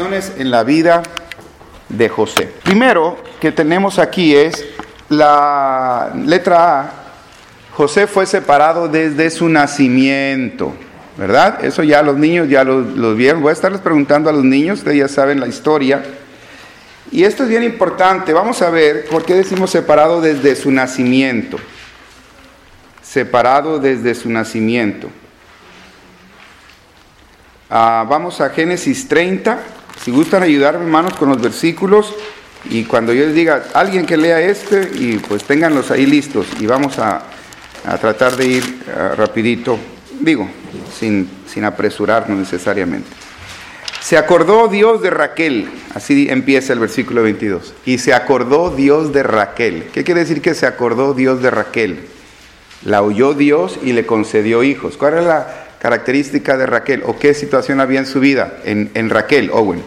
situaciones en la vida de José. Primero que tenemos aquí es la letra A. José fue separado desde su nacimiento, ¿verdad? Eso ya los niños ya los vieron. Voy a estarles preguntando a los niños, ustedes ya saben la historia. Y esto es bien importante. Vamos a ver por qué decimos separado desde su nacimiento. Separado desde su nacimiento. Vamos a Génesis 30. Si gustan ayudarme, hermanos, con los versículos. Y cuando yo les diga, alguien que lea y pues ténganlos ahí listos. Y vamos a tratar de ir rapidito. Digo, sin apresurarnos necesariamente. Se acordó Dios de Raquel, así empieza el versículo 22. Y se acordó Dios de Raquel. ¿Qué quiere decir que se acordó Dios de Raquel? La oyó Dios y le concedió hijos. ¿Cuál era la característica de Raquel? ¿O qué situación había en su vida? En Raquel, Owen.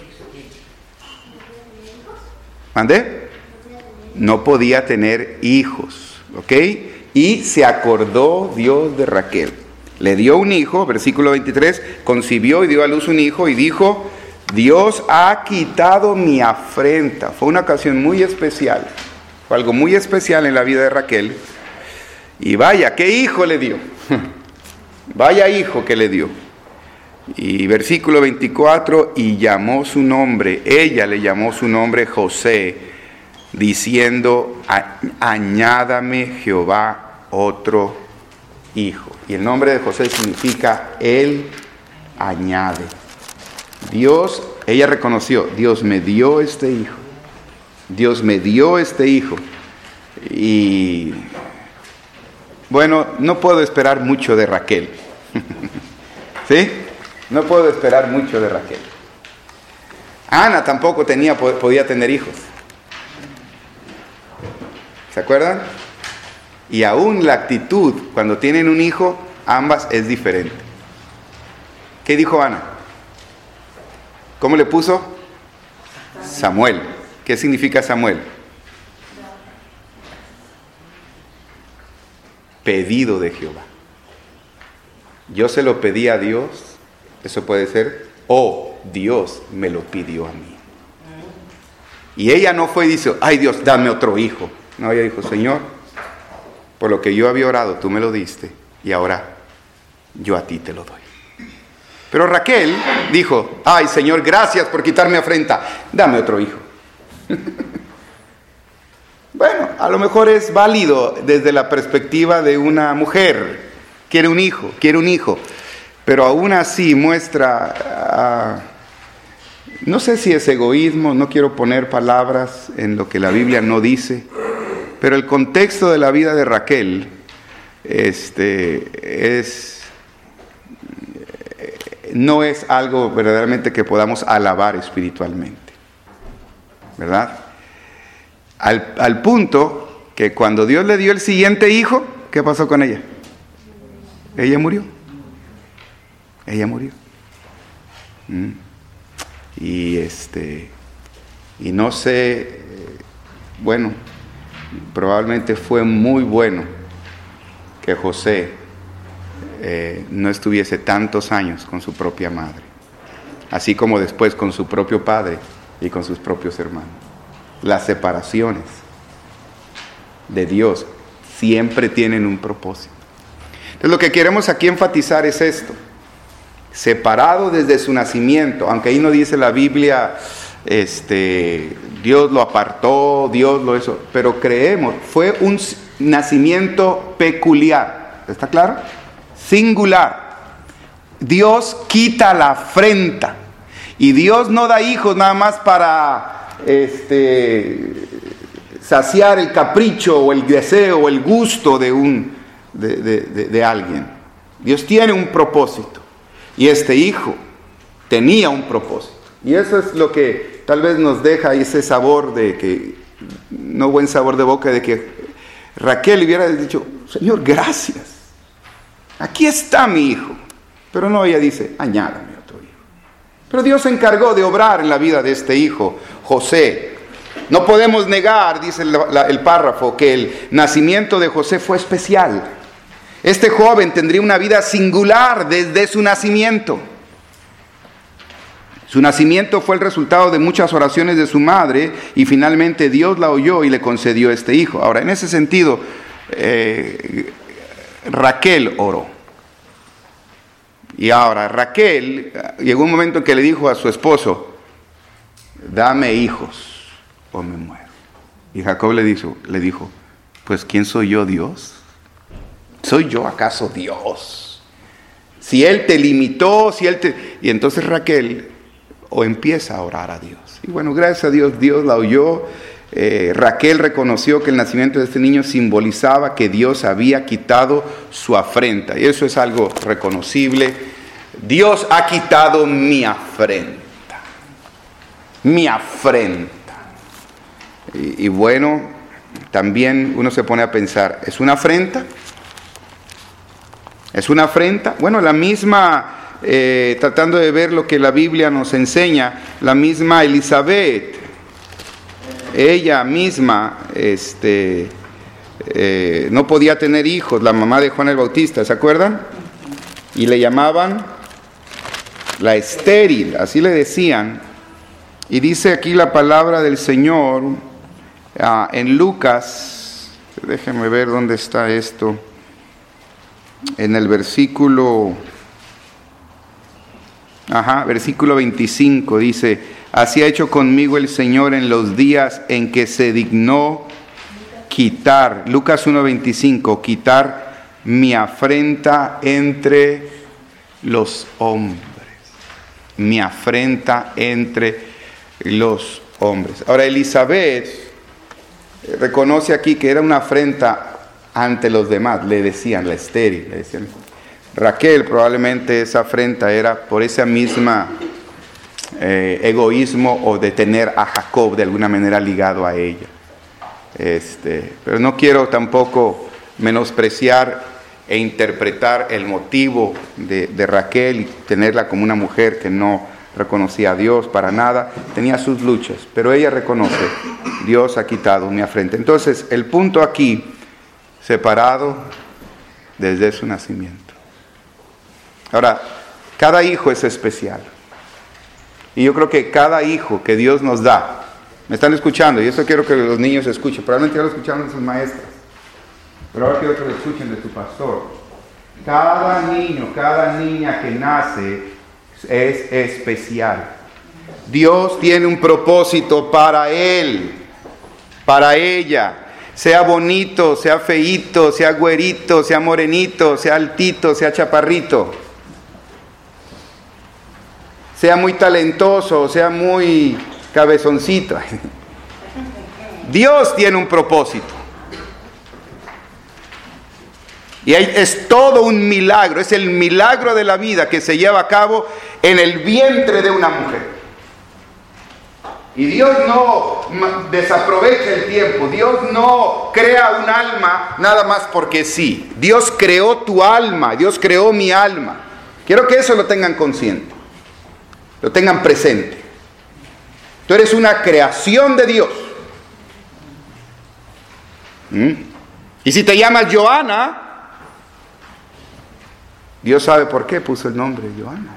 ¿Mandé? No podía tener hijos, ¿ok? Y se acordó Dios de Raquel. Le dio un hijo, versículo 23, concibió y dio a luz un hijo y dijo, Dios ha quitado mi afrenta. Fue una ocasión muy especial, fue algo muy especial en la vida de Raquel. Y vaya, ¿qué hijo le dio? Vaya hijo que le dio. Y versículo 24, y llamó su nombre, ella le llamó su nombre José, diciendo, añádame Jehová otro hijo. Y el nombre de José significa Él añade. Dios, ella reconoció, Dios me dio este hijo. Dios me dio este hijo. Y bueno, no puedo esperar mucho de Raquel. ¿Sí? No puedo esperar mucho de Raquel. Ana tampoco podía tener hijos. ¿Se acuerdan? Y aún la actitud, cuando tienen un hijo, ambas es diferente. ¿Qué dijo Ana? ¿Cómo le puso? Samuel. ¿Qué significa Samuel? Pedido de Jehová. Yo se lo pedí a Dios, eso puede ser, o Dios me lo pidió a mí. Y ella no fue y dijo, ay Dios, dame otro hijo. No, ella dijo, Señor, por lo que yo había orado, tú me lo diste, y ahora yo a ti te lo doy. Pero Raquel dijo, ay Señor, gracias por quitarme afrenta, dame otro hijo. Bueno, a lo mejor es válido desde la perspectiva de una mujer, quiere un hijo, pero aún así muestra, no sé si es egoísmo, no quiero poner palabras en lo que la Biblia no dice, pero el contexto de la vida de Raquel no es algo verdaderamente que podamos alabar espiritualmente, ¿verdad? Al punto que cuando Dios le dio el siguiente hijo, ¿qué pasó con ella? Ella murió. Y no sé, bueno, probablemente fue muy bueno que José no estuviese tantos años con su propia madre, así como después con su propio padre y con sus propios hermanos. Las separaciones de Dios siempre tienen un propósito. Entonces lo que queremos aquí enfatizar es esto: separado desde su nacimiento, aunque ahí no dice la Biblia, Dios lo apartó, Dios lo hizo, pero creemos, fue un nacimiento peculiar, ¿está claro? Singular. Dios quita la afrenta, y Dios no da hijos nada más para saciar el capricho o el deseo o el gusto de alguien. Dios tiene un propósito, y este hijo tenía un propósito, y eso es lo que tal vez nos deja ese sabor de que, no buen sabor de boca, de que Raquel hubiera dicho, Señor, gracias, aquí está mi hijo, pero no, ella dice, añádame otro hijo. Pero Dios se encargó de obrar en la vida de este hijo, José. No podemos negar, dice el párrafo, que el nacimiento de José fue especial. Este joven tendría una vida singular desde su nacimiento. Su nacimiento fue el resultado de muchas oraciones de su madre y finalmente Dios la oyó y le concedió este hijo. Ahora, en ese sentido, Raquel oró. Y ahora Raquel llegó un momento en que le dijo a su esposo, dame hijos o me muero. Y Jacob le dijo, pues ¿quién soy yo, Dios? ¿Soy yo acaso Dios? Si Él te limitó, Y entonces Raquel empieza a orar a Dios. Y bueno, gracias a Dios, Dios la oyó. Raquel reconoció que el nacimiento de este niño simbolizaba que Dios había quitado su afrenta. Y eso es algo reconocible. Dios ha quitado mi afrenta. Mi afrenta. Y bueno, también uno se pone a pensar, ¿es una afrenta? ¿Es una afrenta? Bueno, la misma, tratando de ver lo que la Biblia nos enseña, la misma Elizabeth, ella misma no podía tener hijos, la mamá de Juan el Bautista, ¿se acuerdan? Y le llamaban la estéril, así le decían. Y dice aquí la palabra del Señor en Lucas, déjenme ver dónde está esto, en el versículo 25 dice, así ha hecho conmigo el Señor en los días en que se dignó quitar, Lucas 1:25, quitar mi afrenta entre los hombres, mi afrenta entre los hombres. Ahora Elizabeth reconoce aquí que era una afrenta ante los demás, le decían la estéril, le decían. Raquel probablemente esa afrenta era por esa misma egoísmo o de tener a Jacob de alguna manera ligado a ella. Pero no quiero tampoco menospreciar e interpretar el motivo de Raquel y tenerla como una mujer que no reconocía a Dios para nada, tenía sus luchas, pero ella reconoce, Dios ha quitado mi afrenta. Entonces, el punto aquí, separado desde su nacimiento. Ahora, cada hijo es especial. Y yo creo que cada hijo que Dios nos da, me están escuchando, y eso quiero que los niños escuchen, probablemente ya lo escucharon de sus maestras, pero ahora quiero que lo escuchen de tu pastor. Cada niño, cada niña que nace es especial. Dios tiene un propósito para él, para ella. Sea bonito, sea feíto, sea güerito, sea morenito, sea altito, sea chaparrito. Sea muy talentoso, sea muy cabezoncito. Dios tiene un propósito. Y es todo un milagro, es el milagro de la vida que se lleva a cabo en el vientre de una mujer. Y Dios no desaprovecha el tiempo, Dios no crea un alma nada más porque sí. Dios creó tu alma, Dios creó mi alma. Quiero que eso lo tengan consciente, lo tengan presente. Tú eres una creación de Dios. Y si te llamas Joana, Dios sabe por qué puso el nombre Joana.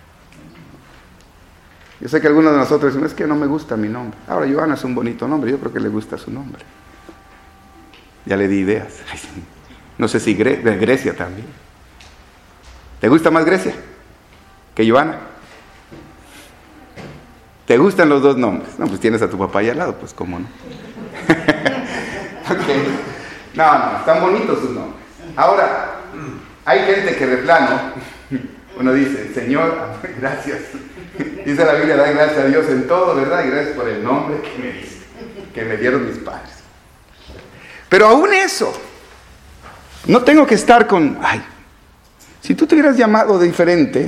Yo sé que algunos de nosotros dicen, es que no me gusta mi nombre. Ahora, Joana es un bonito nombre, yo creo que le gusta su nombre. Ya le di ideas. No sé si de Grecia también. ¿Te gusta más Grecia que Joana? ¿Te gustan los dos nombres? No, pues tienes a tu papá ahí al lado, pues cómo no. Okay. No, están bonitos sus nombres. Ahora, hay gente que de plano, uno dice, Señor, gracias. Dice la Biblia, da gracias a Dios en todo, ¿verdad? Y gracias por el nombre que me diste, que me dieron mis padres. Pero aún eso, no tengo que estar con, si tú te hubieras llamado diferente,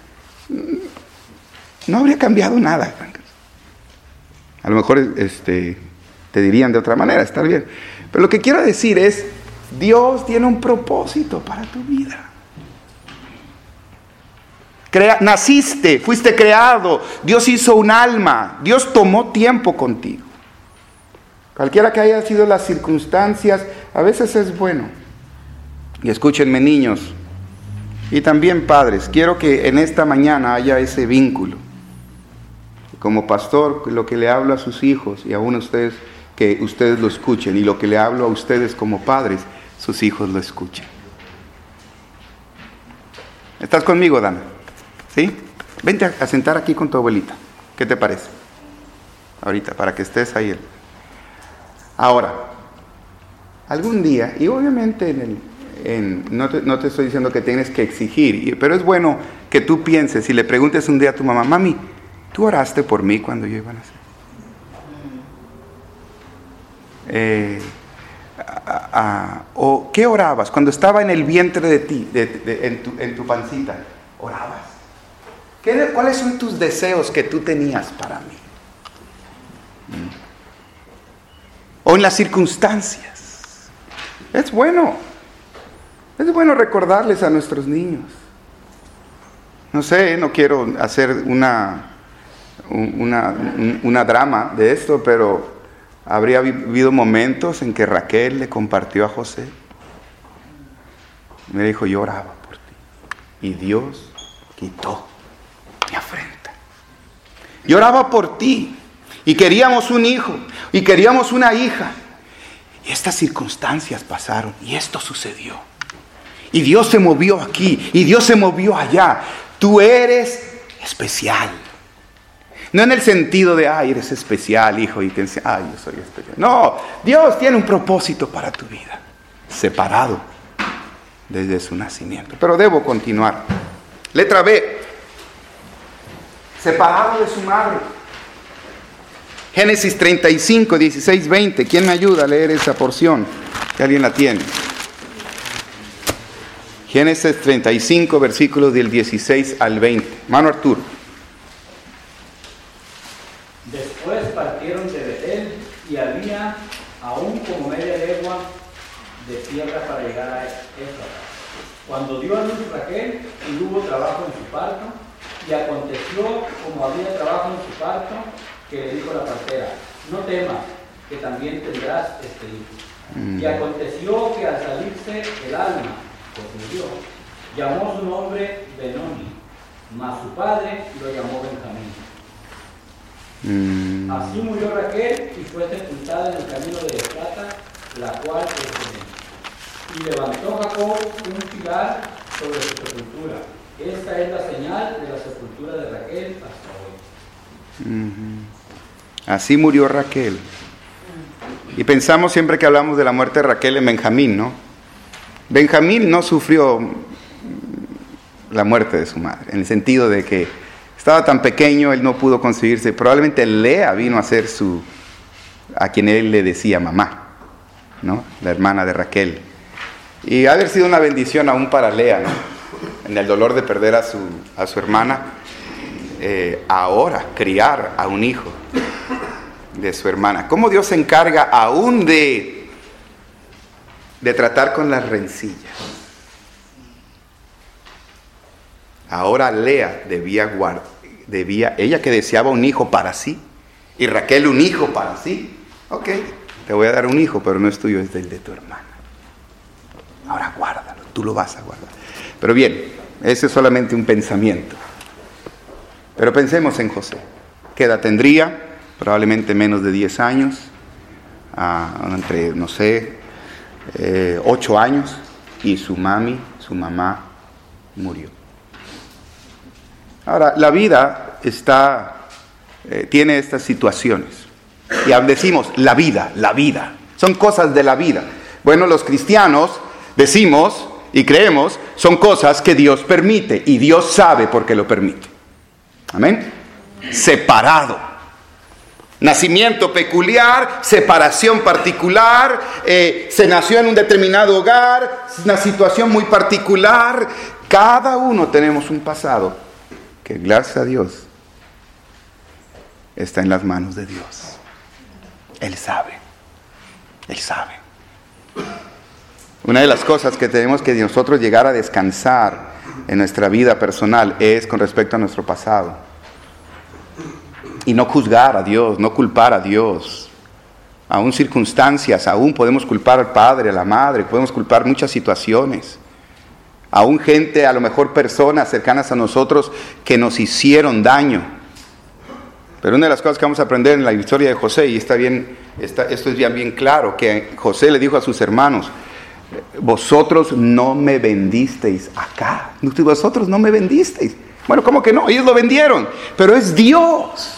no habría cambiado nada. A lo mejor te dirían de otra manera, está bien. Pero lo que quiero decir es, Dios tiene un propósito para tu vida. Naciste, fuiste creado, Dios hizo un alma, Dios tomó tiempo contigo. Cualquiera que haya sido las circunstancias, a veces es bueno. Y escúchenme, niños, y también padres, quiero que en esta mañana haya ese vínculo. como pastor, lo que le hablo a sus hijos y aún a ustedes, que ustedes lo escuchen, y lo que le hablo a ustedes como padres, sus hijos lo escuchen. ¿Estás conmigo, Dana? ¿Sí? Vente a sentar aquí con tu abuelita. ¿Qué te parece? Ahorita, para que estés ahí. Ahora, algún día, y obviamente no te estoy diciendo que tienes que exigir, pero es bueno que tú pienses y le preguntes un día a tu mamá: mami, ¿tú oraste por mí cuando yo iba a nacer? ¿O qué orabas cuando estaba en el vientre de ti, en tu pancita? ¿Orabas? ¿Cuáles son tus deseos que tú tenías para mí? O en las circunstancias. Es bueno recordarles a nuestros niños. No sé, no quiero hacer una drama de esto, pero habría habido momentos en que Raquel le compartió a José. Me dijo: yo oraba por ti y Dios quitó mi afrenta. Yo oraba por ti y queríamos un hijo y queríamos una hija, y estas circunstancias pasaron y esto sucedió, y Dios se movió aquí y Dios se movió allá. Tú eres especial. No en el sentido de: ay, eres especial, hijo, y que ay, yo soy especial. No, Dios tiene un propósito para tu vida, separado desde su nacimiento. Pero debo continuar. Letra B. Separado de su madre. Génesis 35, 16, 20. ¿Quién me ayuda a leer esa porción? Que alguien la tiene. Génesis 35, versículos del 16 al 20. Mano Arturo. Después partieron de Betel y había aún como media legua de tierra para llegar a Éfrata. Cuando dio a luz Raquel, y hubo trabajo en su parto, y aconteció, como había trabajo en su parto, que le dijo la partera: no temas, que también tendrás este hijo. Y aconteció que al salirse el alma, pues murió, llamó su nombre Benoni, mas su padre lo llamó Benjamín. Así murió Raquel y fue sepultada en el camino de Efrata, la cual es Belén. Y levantó Jacob un pilar sobre su sepultura. Esta es la señal de la sepultura de Raquel hasta hoy. Así murió Raquel. Y pensamos siempre que hablamos de la muerte de Raquel en Benjamín, ¿no? Benjamín no sufrió la muerte de su madre, en el sentido de que estaba tan pequeño, él no pudo concebirse. Probablemente Lea vino a ser a quien él le decía mamá, ¿no? La hermana de Raquel. Y ha de haber sido una bendición aún para Lea, ¿no? En el dolor de perder a su hermana, ahora criar a un hijo de su hermana. ¿Cómo Dios se encarga aún de tratar con las rencillas? Ahora Lea ella que deseaba un hijo para sí, y Raquel un hijo para sí. Ok, te voy a dar un hijo, pero no es tuyo, es del de tu hermana. Ahora guárdalo, tú lo vas a guardar. Pero bien, ese es solamente un pensamiento. Pero pensemos en José. ¿Qué edad tendría? Probablemente menos de 10 años, entre, 8 años, y su mamá murió. Ahora, la vida tiene estas situaciones. Y decimos, la vida. Son cosas de la vida. Bueno, los cristianos decimos y creemos, son cosas que Dios permite. Y Dios sabe por qué lo permite. Amén. Separado. Nacimiento peculiar, separación particular, se nació en un determinado hogar, una situación muy particular. Cada uno tenemos un pasado que, gracias a Dios, está en las manos de Dios. Él sabe. Una de las cosas que tenemos que nosotros llegar a descansar en nuestra vida personal es con respecto a nuestro pasado. Y no juzgar a Dios, no culpar a Dios. Aún circunstancias, aún podemos culpar al padre, a la madre, podemos culpar muchas situaciones. Aún gente, a lo mejor personas cercanas a nosotros que nos hicieron daño. Pero una de las cosas que vamos a aprender en la historia de José, y esto es bien claro, que José le dijo a sus hermanos: vosotros no me vendisteis acá. Vosotros no me vendisteis. Bueno, ¿cómo que no? Ellos lo vendieron, pero es Dios.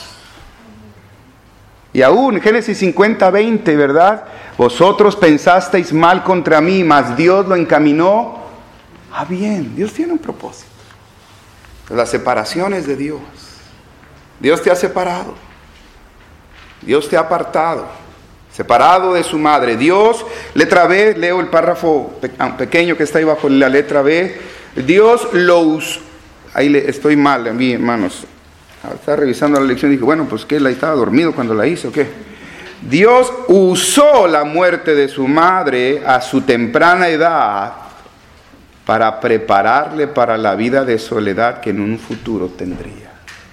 Y aún Génesis 50:20, ¿verdad? Vosotros pensasteis mal contra mí, mas Dios lo encaminó a bien. Dios tiene un propósito. Las separaciones de Dios. Dios te ha separado. Dios te ha apartado. Separado de su madre. Dios, letra B, leo el párrafo pequeño que está ahí bajo la letra B. Dios lo usó. Ahí estoy mal, a mí, hermanos. Estaba revisando la lección y dije, bueno, pues ¿qué? ¿Estaba dormido cuando la hice o qué? Dios usó la muerte de su madre a su temprana edad para prepararle para la vida de soledad que en un futuro tendría.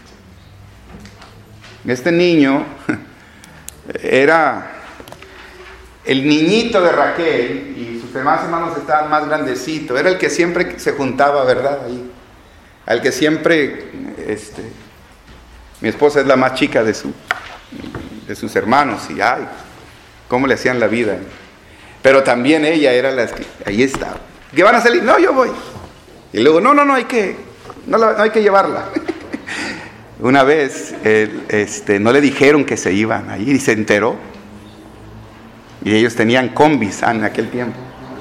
Este niño era el niñito de Raquel, y sus demás hermanos estaban más grandecitos. Era el que siempre se juntaba, ¿verdad? Ahí. Al que siempre, mi esposa es la más chica de sus hermanos, y ay, cómo le hacían la vida. Pero también ella era la que, ahí estaba. ¿Qué van a salir? No, yo voy. Y luego, no hay que llevarla. Una vez, no le dijeron que se iban a ir y se enteró. Y ellos tenían combis en aquel tiempo.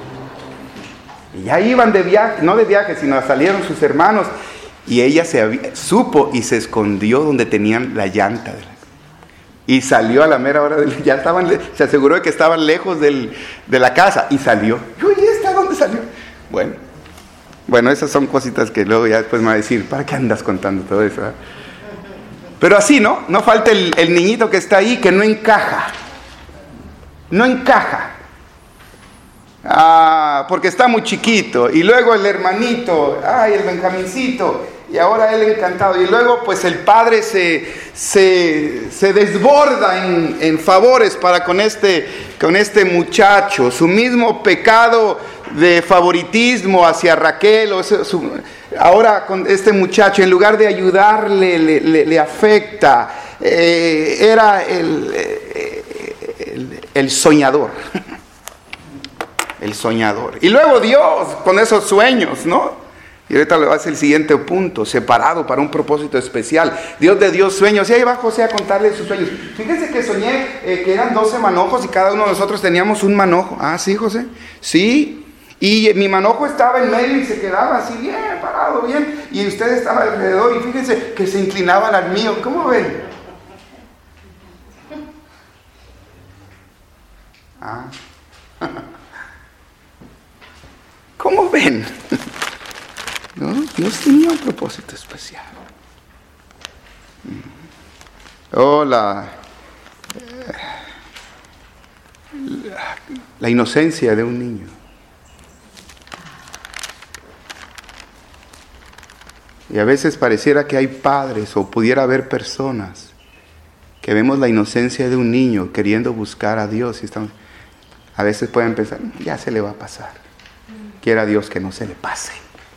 Y ya iban de viaje, no de viaje, sino salieron sus hermanos. Y ella supo y se escondió donde tenían la llanta. Y salió a la mera hora, se aseguró de que estaban lejos de la casa. Y salió. ¿Y esta dónde salió? Bueno, esas son cositas que luego ya después me va a decir, ¿para qué andas contando todo eso? Pero así, ¿no? No falta el niñito que está ahí que no encaja. No encaja. Porque está muy chiquito. Y luego el hermanito, el Benjamincito, y ahora él encantado. Y luego pues el padre se desborda en favores para con este muchacho. Su mismo pecado de favoritismo hacia Raquel, ahora con este muchacho, en lugar de ayudarle, le afecta. Era el soñador. El soñador. Y luego Dios con esos sueños, ¿no? Y ahorita le va a hacer el siguiente punto: separado para un propósito especial. Dios le dio sueños. Y ahí va José a contarle sus sueños. Fíjense que soñé que eran 12 manojos y cada uno de nosotros teníamos un manojo. ¿Sí, José? Sí. Y mi manojo estaba en medio y se quedaba así bien parado, bien. Y usted estaba alrededor y fíjense que se inclinaban al mío. ¿Cómo ven? ¿Cómo ven? ¿No? Dios tenía un propósito especial. La inocencia de un niño. Y a veces pareciera que hay padres o pudiera haber personas que vemos la inocencia de un niño queriendo buscar a Dios y a veces pueden pensar, ya se le va a pasar. Quiera Dios que no se le pase.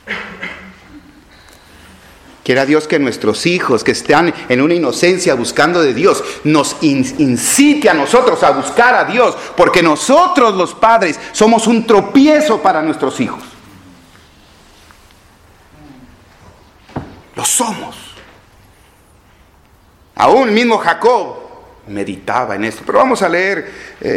Quiera Dios que nuestros hijos que están en una inocencia buscando de Dios nos incite a nosotros a buscar a Dios, porque nosotros los padres somos un tropiezo para nuestros hijos. Lo somos. Aún el mismo Jacob meditaba en esto. Pero vamos a leer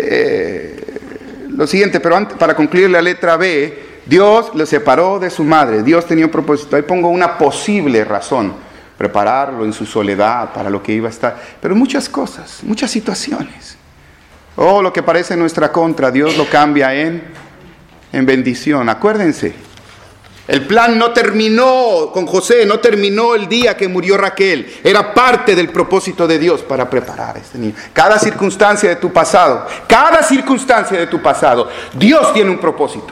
lo siguiente, pero antes, para concluir la letra B, Dios le separó de su madre. Dios tenía un propósito. Ahí pongo una posible razón: prepararlo en su soledad para lo que iba a estar. Pero muchas cosas, muchas situaciones. Lo que parece en nuestra contra, Dios lo cambia en bendición. Acuérdense, el plan no terminó con José, no terminó el día que murió Raquel. Era parte del propósito de Dios para preparar a este niño. Cada circunstancia de tu pasado, Dios tiene un propósito.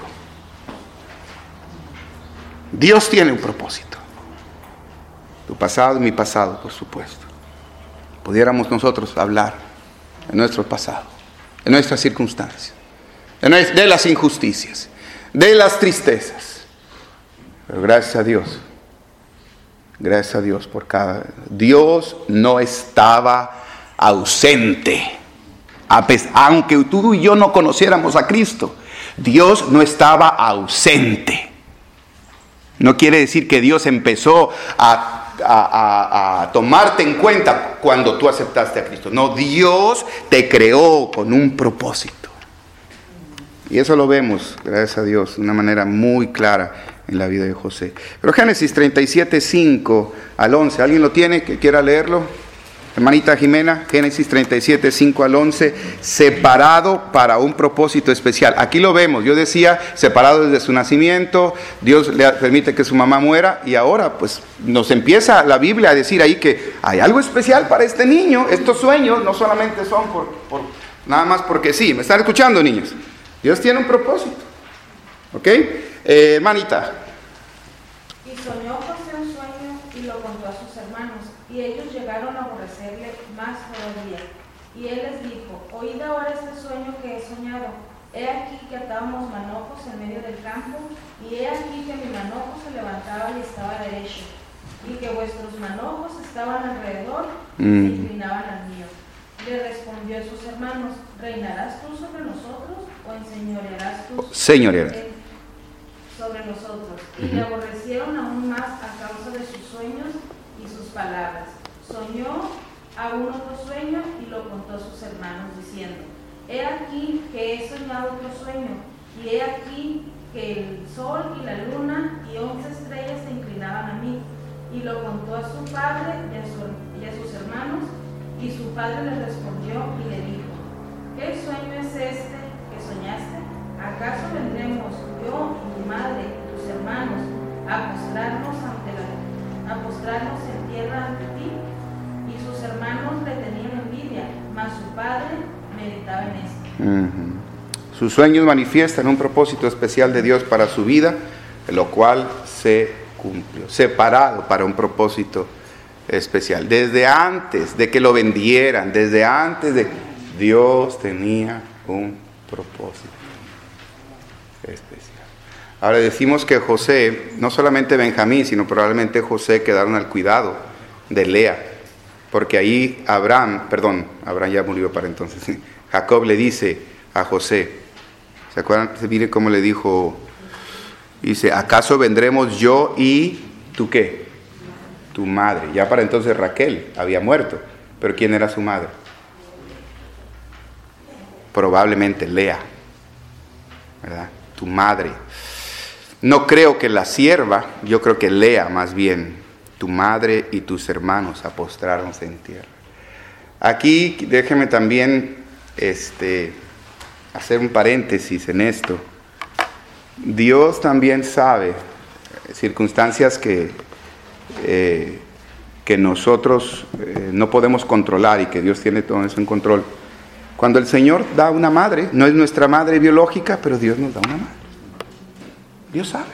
Dios tiene un propósito. Tu pasado y mi pasado, por supuesto. Pudiéramos nosotros hablar de nuestro pasado, de nuestras circunstancias, de las injusticias, de las tristezas. Pero gracias a Dios, Gracias a Dios por cada... Dios no estaba ausente. Aunque tú y yo no conociéramos a Cristo, Dios no estaba ausente. No quiere decir que Dios empezó a tomarte en cuenta cuando tú aceptaste a Cristo. No, Dios te creó con un propósito. Y eso lo vemos, gracias a Dios, de una manera muy clara en la vida de José. Pero Génesis 37, 5 al 11, ¿alguien lo tiene que quiera leerlo? Hermanita Jimena, Génesis 37, 5 al 11, separado para un propósito especial. Aquí lo vemos, yo decía, separado desde su nacimiento, Dios le permite que su mamá muera, y ahora pues nos empieza la Biblia a decir ahí que hay algo especial para este niño. Estos sueños no solamente son por nada más porque sí. ¿Me están escuchando, niños? Dios tiene un propósito. ¿Ok? Hermanita. Y soñó José un sueño y lo contó a sus hermanos, y ellos llegaron a aborrecerle más todavía. Y él les dijo: oíd ahora este sueño que he soñado. He aquí que atábamos manojos en medio del campo, y he aquí que mi manojo se levantaba y estaba derecho, y que vuestros manojos estaban alrededor y se inclinaban al mío. Le respondió a sus hermanos: ¿reinarás tú sobre nosotros o enseñorearás tú sobre nosotros? Y le aborrecieron aún más a causa de sus sueños y sus palabras. Soñó aún otro sueño y lo contó a sus hermanos, diciendo: he aquí que he soñado otro sueño, y he aquí que el sol y la luna y 11 estrellas se inclinaban a mí. Y lo contó a su padre y a sus hermanos, y su padre le respondió y le dijo: ¿qué sueño es este que soñaste? ¿Acaso vendremos yo y mi madre y tus hermanos a postrarnos en tierra ante ti? Y sus hermanos le tenían envidia, mas su padre meditaba en esto. Sus sueños manifiestan un propósito especial de Dios para su vida, lo cual se cumplió, separado para un propósito especial. Desde antes de que lo vendieran, desde antes de... Dios tenía un propósito especial. Ahora decimos que José, no solamente Benjamín, sino probablemente José quedaron al cuidado de Lea, porque ahí Abraham ya murió para entonces. Jacob le dice a José, ¿se acuerdan? Miren cómo le dijo, dice: ¿acaso vendremos yo y tú qué? Tu madre. Ya para entonces Raquel había muerto, pero ¿quién era su madre? Probablemente Lea, ¿verdad? Tu madre. No creo que la sierva, yo creo que Lea más bien. Tu madre y tus hermanos apostráronse en tierra. Aquí déjeme también hacer un paréntesis en esto. Dios también sabe circunstancias que nosotros no podemos controlar, y que Dios tiene todo eso en control. Cuando el Señor da una madre, no es nuestra madre biológica, pero Dios nos da una madre. Dios sabe.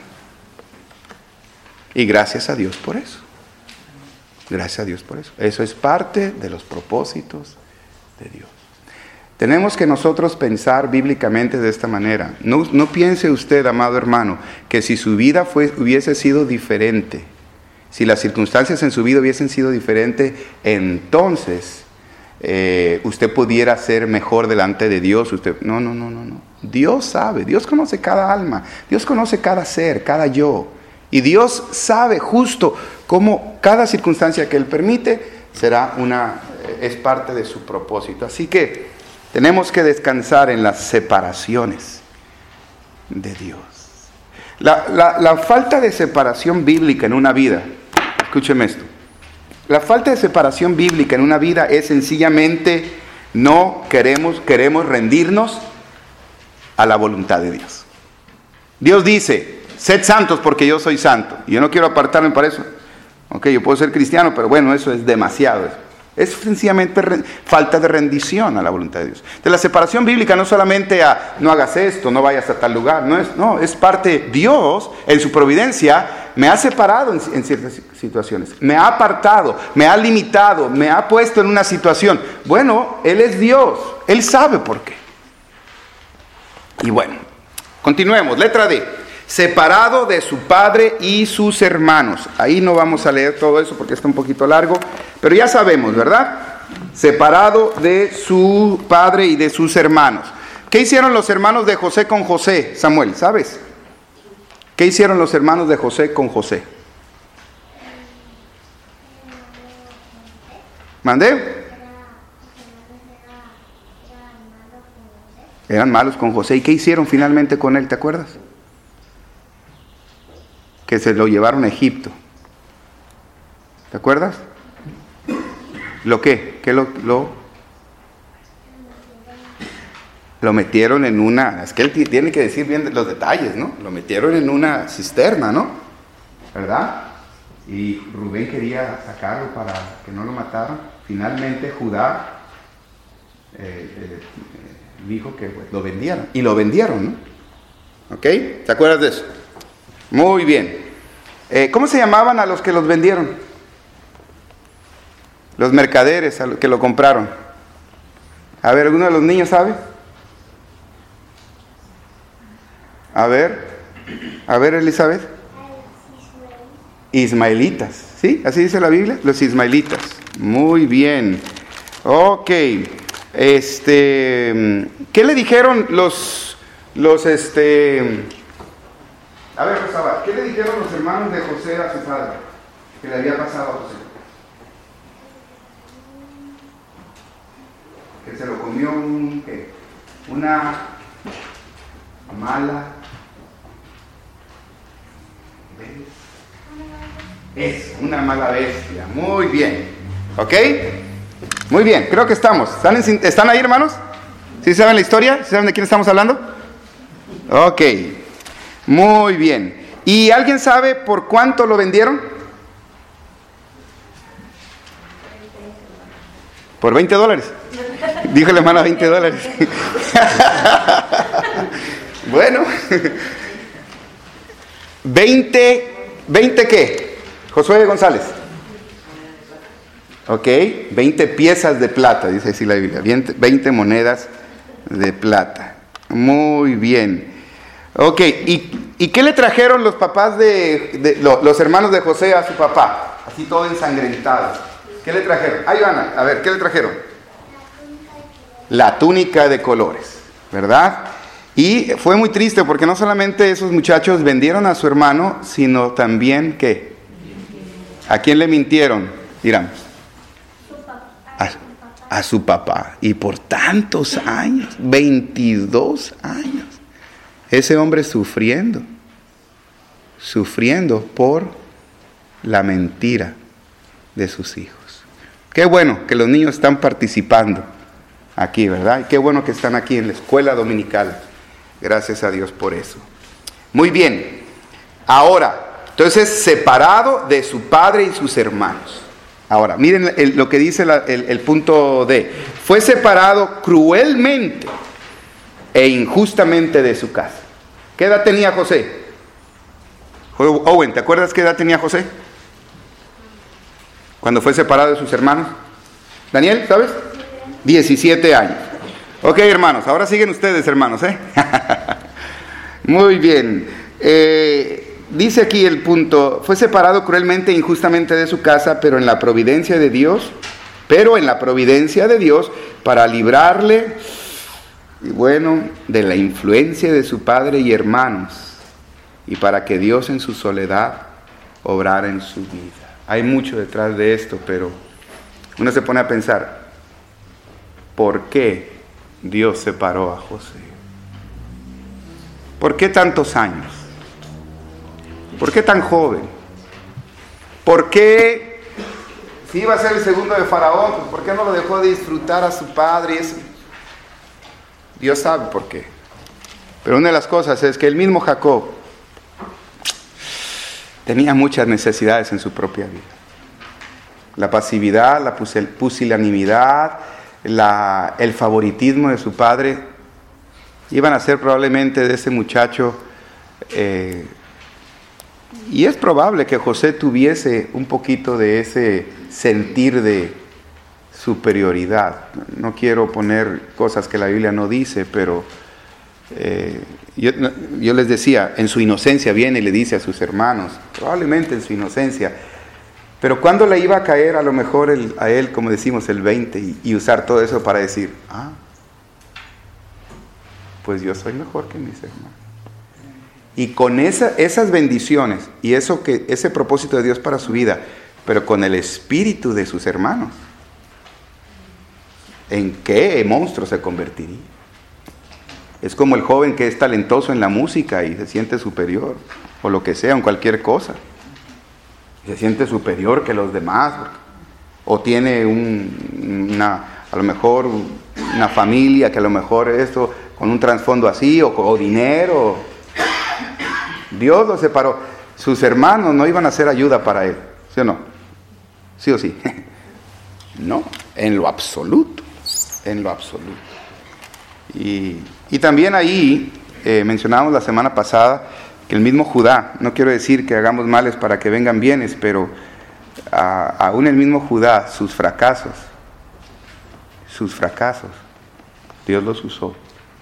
Y gracias a Dios por eso. Gracias a Dios por eso. Eso es parte de los propósitos de Dios. Tenemos que nosotros pensar bíblicamente de esta manera. No piense usted, amado hermano, que si su vida hubiese sido diferente, si las circunstancias en su vida hubiesen sido diferentes, entonces usted pudiera ser mejor delante de Dios. No. Dios sabe, Dios conoce cada alma, Dios conoce cada ser, cada yo. Y Dios sabe justo cómo cada circunstancia que Él permite es parte de su propósito. Así que tenemos que descansar en las separaciones de Dios. La falta de separación bíblica en una vida, escúcheme esto, la falta de separación bíblica en una vida es sencillamente no queremos rendirnos a la voluntad de Dios. Dios dice: sed santos porque yo soy santo. Y yo no quiero apartarme para eso. Yo puedo ser cristiano, pero bueno, eso es demasiado. Es sencillamente falta de rendición a la voluntad de Dios. De la separación bíblica no solamente a no hagas esto, no vayas a tal lugar. Es parte. Dios, en su providencia, me ha separado en ciertas situaciones. Me ha apartado, me ha limitado, me ha puesto en una situación. Bueno, Él es Dios. Él sabe por qué. Y bueno, continuemos. Letra D. separado de su padre y sus hermanos. Ahí no vamos a leer todo eso porque está un poquito largo, pero ya sabemos, ¿verdad? Separado de su padre y de sus hermanos. ¿Qué hicieron los hermanos de José con José, Samuel? ¿Sabes? ¿Qué hicieron los hermanos de José con José? ¿Mandé? Eran malos con José. ¿Y qué hicieron finalmente con él? ¿Te acuerdas? Que se lo llevaron a Egipto. ¿Te acuerdas? ¿Lo qué? ¿Qué lo metieron en una... Es que él tiene que decir bien los detalles, ¿no? Lo metieron en una cisterna, ¿no? ¿Verdad? Y Rubén quería sacarlo para que no lo mataran. Finalmente Judá dijo que pues, lo vendieran. Y lo vendieron, ¿no? ¿Ok? ¿Te acuerdas de eso? Muy bien. ¿Cómo se llamaban a los que los vendieron? Los mercaderes a los que lo compraron. A ver, ¿alguno de los niños sabe? A ver, Elizabeth. Ismaelitas, ¿sí? ¿Así dice la Biblia? Los ismaelitas. Muy bien. Ok. ¿Qué le dijeron a ver, Rosaba, ¿qué le dijeron los hermanos de José a su padre? ¿Qué le había pasado a José? Que se lo comió una mala... Es una mala bestia. Muy bien. ¿Ok? Muy bien, creo que estamos. ¿Están ahí, hermanos? ¿Sí saben la historia? ¿Sí saben de quién estamos hablando? Ok. Muy bien. ¿Y alguien sabe por cuánto lo vendieron? ¿Por $20? Dijo la hermana $20. Bueno. ¿20 qué? Josué González. Ok, 20 piezas de plata, dice así la Biblia. 20 monedas de plata. Muy bien. Ok, ¿y qué le trajeron los papás los hermanos de José a su papá? Así todo ensangrentado. ¿Qué le trajeron? Ahí van, a ver, ¿qué le trajeron? La túnica de colores, ¿verdad? Y fue muy triste porque no solamente esos muchachos vendieron a su hermano, sino también, ¿qué? ¿A quién le mintieron? Dirán. A su papá. Y por tantos años, 22 años. Ese hombre sufriendo por la mentira de sus hijos. Qué bueno que los niños están participando aquí, ¿verdad? Y qué bueno que están aquí en la escuela dominical. Gracias a Dios por eso. Muy bien. Ahora, entonces, separado de su padre y sus hermanos. Ahora, miren lo que dice el punto D. Fue separado cruelmente e injustamente de su casa. ¿Qué edad tenía José? Owen, ¿te acuerdas qué edad tenía José? Cuando fue separado de sus hermanos. Daniel, ¿sabes? 17 años. Ok, hermanos, ahora siguen ustedes, hermanos, ¿eh? Muy bien. Dice aquí el punto, fue separado cruelmente e injustamente de su casa, pero en la providencia de Dios, para librarle, de la influencia de su padre y hermanos, y para que Dios en su soledad obrara en su vida. Hay mucho detrás de esto, pero uno se pone a pensar, ¿por qué Dios separó a José? ¿Por qué tantos años? ¿Por qué tan joven? ¿Por qué, si iba a ser el segundo de Faraón, pues por qué no lo dejó de disfrutar a su padre? Dios sabe por qué. Pero una de las cosas es que el mismo Jacob tenía muchas necesidades en su propia vida. La pasividad, la pusilanimidad, el favoritismo de su padre iban a ser probablemente de ese muchacho. Y es probable que José tuviese un poquito de ese sentir de superioridad. No quiero poner cosas que la Biblia no dice, pero Yo les decía, en su inocencia viene y le dice a sus hermanos, probablemente en su inocencia, pero ¿cuándo le iba a caer a lo mejor a él, como decimos, el 20 y usar todo eso para decir, pues yo soy mejor que mis hermanos? Y con esas bendiciones y ese propósito de Dios para su vida, pero con el espíritu de sus hermanos, ¿en qué monstruo se convertiría? Es como el joven que es talentoso en la música y se siente superior, o lo que sea, en cualquier cosa. Se siente superior que los demás, o tiene a lo mejor una familia que a lo mejor esto, con un trasfondo así, o dinero. Dios lo separó. Sus hermanos no iban a hacer ayuda para él, ¿sí o no? ¿Sí o sí? No, en lo absoluto. En lo absoluto. Y también ahí mencionábamos la semana pasada que el mismo Judá, no quiero decir que hagamos males para que vengan bienes, pero aún el mismo Judá, sus fracasos, Dios los usó.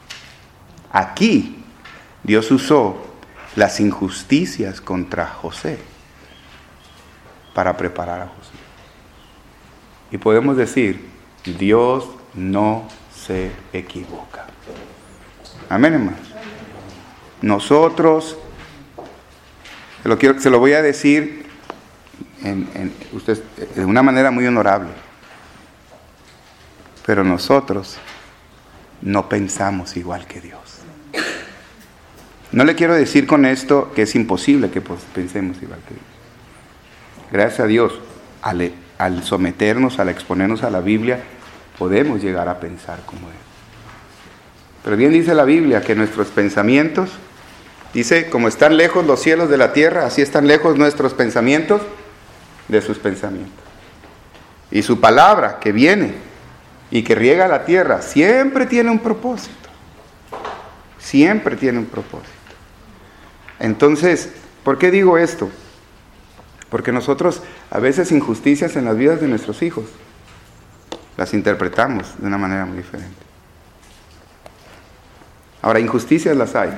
Aquí Dios usó las injusticias contra José para preparar a José. Y podemos decir, Dios no se equivoca. Amén, hermanos. Nosotros, se lo voy a decir de una manera muy honorable, pero nosotros no pensamos igual que Dios. No le quiero decir con esto que es imposible que pensemos igual que Dios. Gracias a Dios, al someternos, al exponernos a la Biblia, podemos llegar a pensar como Él. Pero bien dice la Biblia que nuestros pensamientos, dice, como están lejos los cielos de la tierra, así están lejos nuestros pensamientos de sus pensamientos. Y su palabra que viene y que riega la tierra siempre tiene un propósito. Siempre tiene un propósito. Entonces, ¿por qué digo esto? Porque nosotros a veces injusticias en las vidas de nuestros hijos las interpretamos de una manera muy diferente. Ahora, injusticias las hay.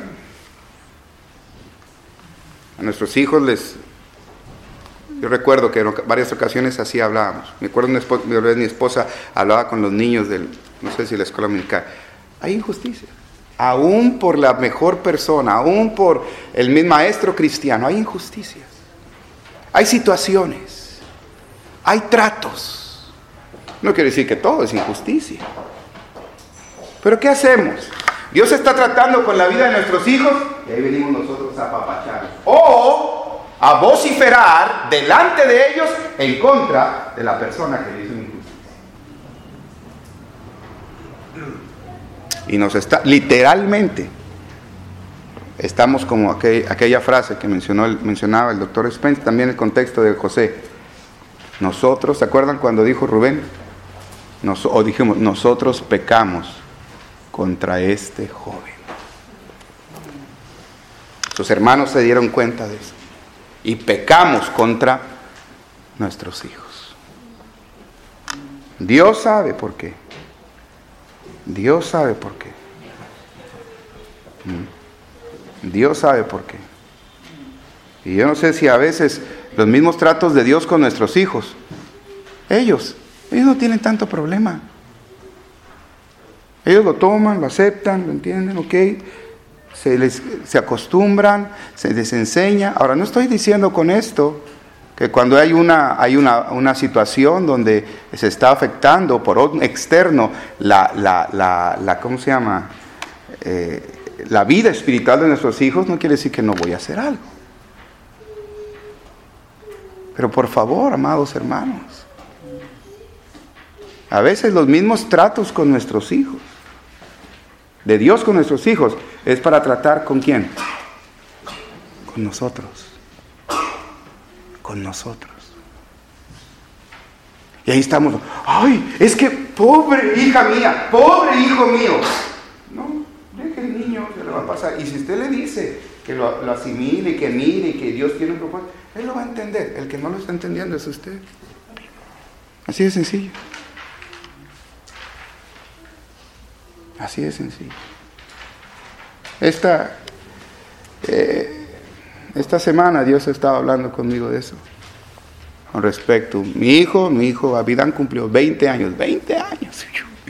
A nuestros hijos yo recuerdo que en varias ocasiones así hablábamos. Me acuerdo mi esposa hablaba con los niños no sé si la escuela dominical. Hay injusticias. Aún por la mejor persona, aún por el mismo maestro cristiano, hay injusticias. Hay situaciones. Hay tratos. No quiere decir que todo es injusticia. Pero ¿qué hacemos? Dios está tratando con la vida de nuestros hijos y ahí venimos nosotros a apapacharlos. O a vociferar delante de ellos en contra de la persona que le hizo una injusticia. Y literalmente, estamos como aquella frase que mencionaba el doctor Spence, también el contexto de José. Nosotros, ¿se acuerdan cuando dijo Rubén? Dijimos, nosotros pecamos contra este joven. Sus hermanos se dieron cuenta de eso. Y pecamos contra nuestros hijos. Dios sabe por qué. Dios sabe por qué. Dios sabe por qué. Y yo no sé si a veces los mismos tratos de Dios con nuestros hijos, ellos no tienen tanto problema. Ellos lo toman, lo aceptan, lo entienden, ok. Se acostumbran, se les enseña. Ahora, no estoy diciendo con esto que cuando hay una situación donde se está afectando por un externo ¿cómo se llama? La vida espiritual de nuestros hijos, no quiere decir que no voy a hacer algo. Pero por favor, amados hermanos, a veces los mismos tratos con nuestros hijos, de Dios con nuestros hijos, es para tratar ¿con quién? Con nosotros. Con nosotros. Y ahí estamos, ay, es que pobre hija mía, pobre hijo mío. No, deje el niño, se le va a pasar. Y si usted le dice que lo asimile, que mire, y que Dios tiene un propósito, él lo va a entender. El que no lo está entendiendo es usted. Así de sencillo. Así de sencillo. Esta semana Dios estaba hablando conmigo de eso. Con respecto, mi hijo Abidán cumplió 20 años. 20 años.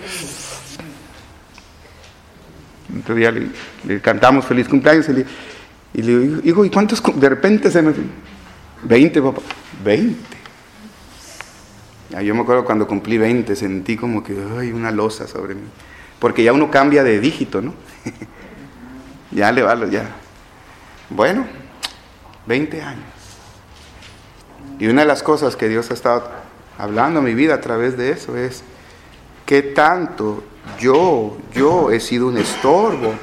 Entonces ya le cantamos feliz cumpleaños y le digo, hijo, ¿y cuántos? De repente se me... 20, papá. 20. Ya, yo me acuerdo cuando cumplí 20, sentí como que hay una losa sobre mí. Porque ya uno cambia de dígito, ¿no? Ya le vale, ya. Bueno, 20 años. Y una de las cosas que Dios ha estado hablando en mi vida a través de eso es qué tanto yo he sido un estorbo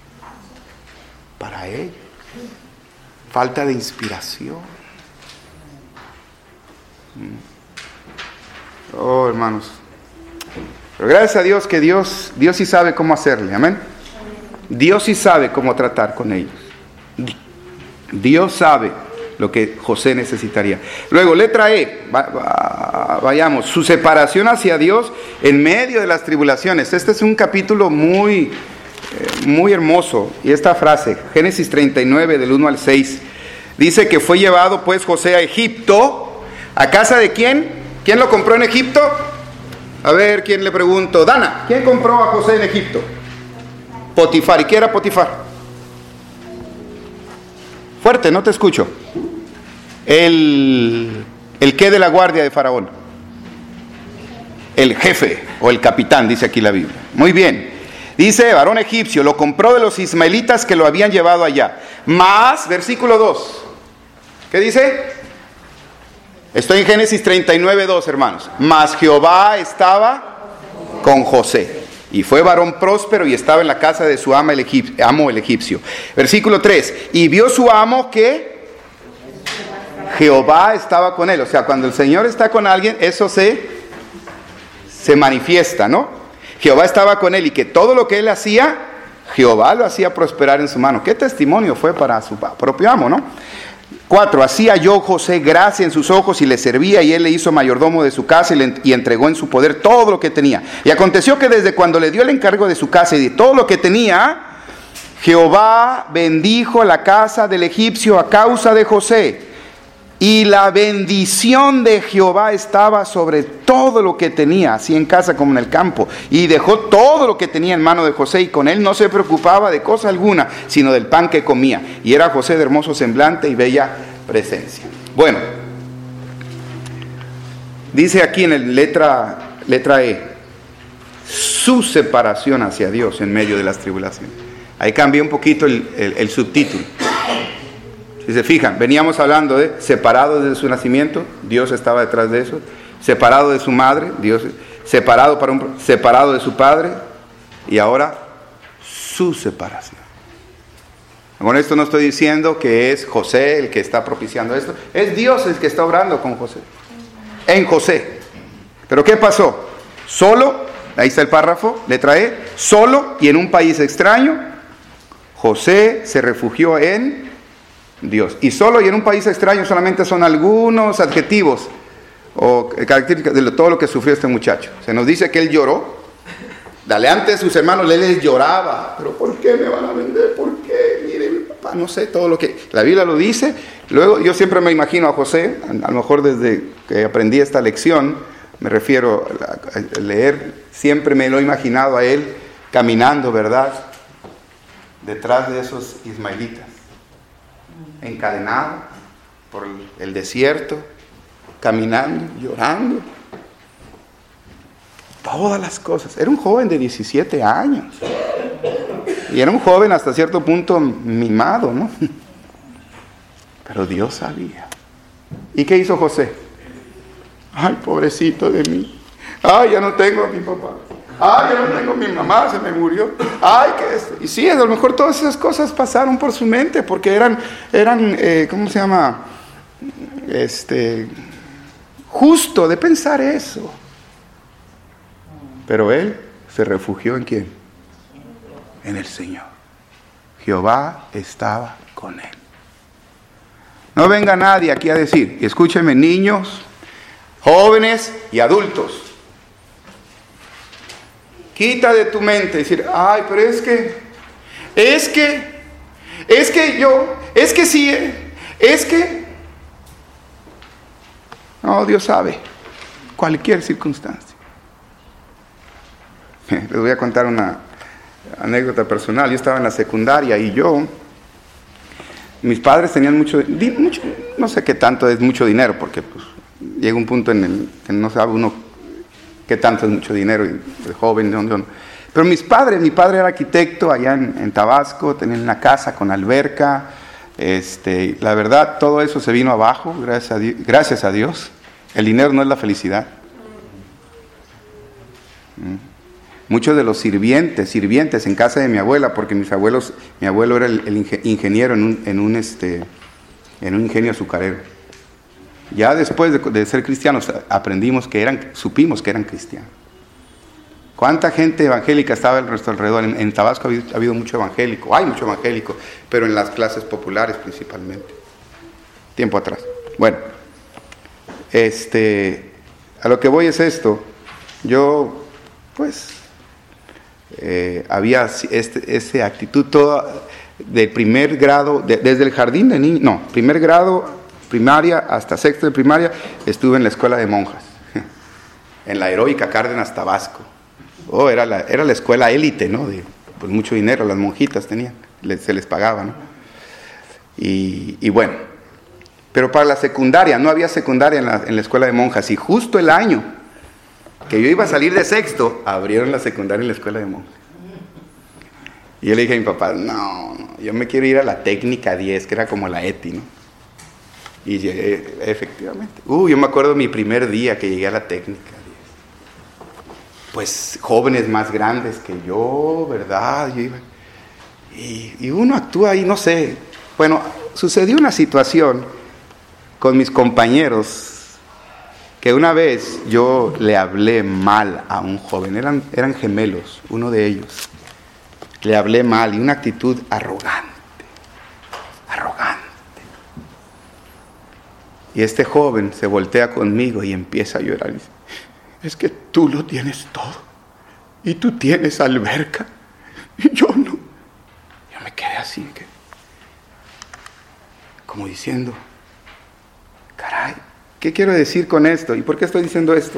para ellos. Falta de inspiración. Oh, hermanos. Pero gracias a Dios que Dios sí sabe cómo hacerle, amén. Dios sí sabe cómo tratar con ellos. Dios sabe lo que José necesitaría. Luego, letra E, vayamos, su separación hacia Dios en medio de las tribulaciones. Este es un capítulo muy hermoso. Y esta frase, Génesis 39, del 1 al 6, dice que fue llevado pues José a Egipto. ¿A casa de quién? ¿Quién lo compró en Egipto? A ver, ¿quién le pregunto? Dana, ¿quién compró a José en Egipto? Potifar. ¿Y quién era Potifar? Fuerte, no te escucho. El que de la guardia de Faraón. El jefe o el capitán, dice aquí la Biblia. Muy bien. Dice, varón egipcio, lo compró de los ismaelitas que lo habían llevado allá. Más, versículo 2. ¿Qué dice? Estoy en Génesis 39, 2, hermanos. Mas Jehová estaba con José. Y fue varón próspero y estaba en la casa de su amo el egipcio. Versículo 3. Y vio su amo que Jehová estaba con él. O sea, cuando el Señor está con alguien, eso se manifiesta, ¿no? Jehová estaba con él y que todo lo que él hacía, Jehová lo hacía prosperar en su mano. ¿Qué testimonio fue para su propio amo, no? 4. Así halló José gracia en sus ojos y le servía, y él le hizo mayordomo de su casa y entregó en su poder todo lo que tenía. Y aconteció que desde cuando le dio el encargo de su casa y de todo lo que tenía, Jehová bendijo la casa del egipcio a causa de José. Y la bendición de Jehová estaba sobre todo lo que tenía, así en casa como en el campo. Y dejó todo lo que tenía en mano de José, y con él no se preocupaba de cosa alguna, sino del pan que comía. Y era José de hermoso semblante y bella presencia. Bueno, dice aquí en el letra E, su separación hacia Dios en medio de las tribulaciones. Ahí cambié un poquito el subtítulo. Si se fijan, veníamos hablando de separado desde su nacimiento, Dios estaba detrás de eso. Separado de su madre, Dios, separado de su padre, y ahora su separación. Con esto no estoy diciendo que es José el que está propiciando esto, es Dios el que está obrando con José, en José. Pero ¿qué pasó? Solo, ahí está el párrafo, letra E, solo y en un país extraño, José se refugió en Dios. Y solo y en un país extraño solamente son algunos adjetivos o características de todo lo que sufrió este muchacho. Se nos dice que él lloró. Delante de sus hermanos él les lloraba. ¿Pero por qué me van a vender? ¿Por qué? Mire, mi papá, no sé, todo lo que la Biblia lo dice. Luego yo siempre me imagino a José, a lo mejor desde que aprendí esta lección, me refiero a leer, siempre me lo he imaginado a él caminando, ¿verdad?, detrás de esos ismaelitas, encadenado por el desierto, caminando, llorando, todas las cosas. Era un joven de 17 años y era un joven hasta cierto punto mimado, ¿no? Pero Dios sabía. ¿Y qué hizo José? Ay, pobrecito de mí. Ay, ya no tengo a mi papá. Ay, ya no tengo a mi mamá, se me murió. Ay, que esto. Y sí, a lo mejor todas esas cosas pasaron por su mente, porque eran ¿cómo se llama? Justo de pensar eso. Pero él se refugió ¿en quién? En el Señor. Jehová estaba con él. No venga nadie aquí a decir, y escúcheme, niños, jóvenes y adultos, quita de tu mente decir, ay, pero es que es que no, Dios sabe cualquier circunstancia. Les voy a contar una anécdota personal. Yo estaba en la secundaria y mis padres tenían mucho, no sé qué tanto es mucho dinero, porque pues llega un punto en el que no sabe uno qué tanto es mucho dinero, y de joven, de dónde. Pero mi padre era arquitecto allá en Tabasco, tenía una casa con alberca. La verdad, todo eso se vino abajo, gracias a Dios. El dinero no es la felicidad. Muchos de los sirvientes en casa de mi abuela, porque mi abuelo era el ingeniero en un ingenio azucarero. Ya después de ser cristianos supimos que eran cristianos. ¿Cuánta gente evangélica estaba a nuestro alrededor? En Tabasco ha habido mucho evangélico, hay mucho evangélico, pero en las clases populares principalmente. Tiempo atrás. Bueno, a lo que voy es esto. Yo, había esa actitud toda de primer grado, desde el jardín de niños, primer grado, primaria, hasta sexto de primaria, estuve en la escuela de monjas, en la Heroica Cárdenas, Tabasco. Era la escuela élite, ¿no? Pues mucho dinero, las monjitas tenían, se les pagaba, ¿no? Y bueno, pero para la secundaria, no había secundaria en la escuela de monjas, y justo el año que yo iba a salir de sexto, abrieron la secundaria en la escuela de monjas. Y yo le dije a mi papá, no, yo me quiero ir a la técnica 10, que era como la ETI, ¿no? Y llegué, efectivamente. Yo me acuerdo mi primer día que llegué a la técnica 10. Pues jóvenes más grandes que yo, ¿verdad? Yo iba, y uno actúa ahí, no sé. Bueno, sucedió una situación con mis compañeros, que una vez yo le hablé mal a un joven, eran gemelos, uno de ellos. Le hablé mal y una actitud arrogante. Y este joven se voltea conmigo y empieza a llorar. Y dice, es que tú lo tienes todo. Y tú tienes alberca. Y yo no. Yo me quedé así, como diciendo, caray, ¿qué quiero decir con esto? ¿Y por qué estoy diciendo esto?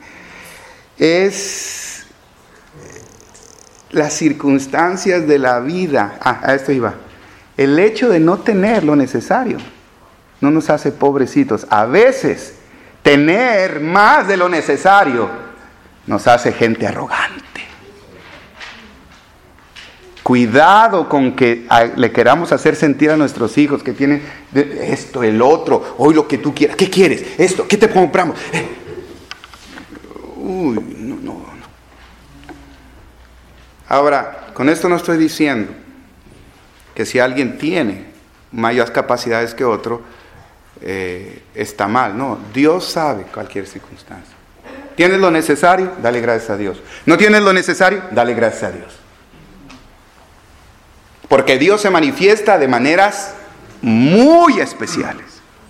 Es las circunstancias de la vida. A esto iba. El hecho de no tener lo necesario no nos hace pobrecitos. A veces, tener más de lo necesario nos hace gente arrogante. Cuidado con que le queramos hacer sentir a nuestros hijos que tienen esto, el otro, hoy lo que tú quieras. ¿Qué quieres? Esto, ¿qué te compramos? No. Ahora, con esto no estoy diciendo que si alguien tiene mayores capacidades que otro, está mal. No, Dios sabe cualquier circunstancia. ¿Tienes lo necesario? Dale gracias a Dios. ¿No tienes lo necesario? Dale gracias a Dios. Porque Dios se manifiesta de maneras muy especiales.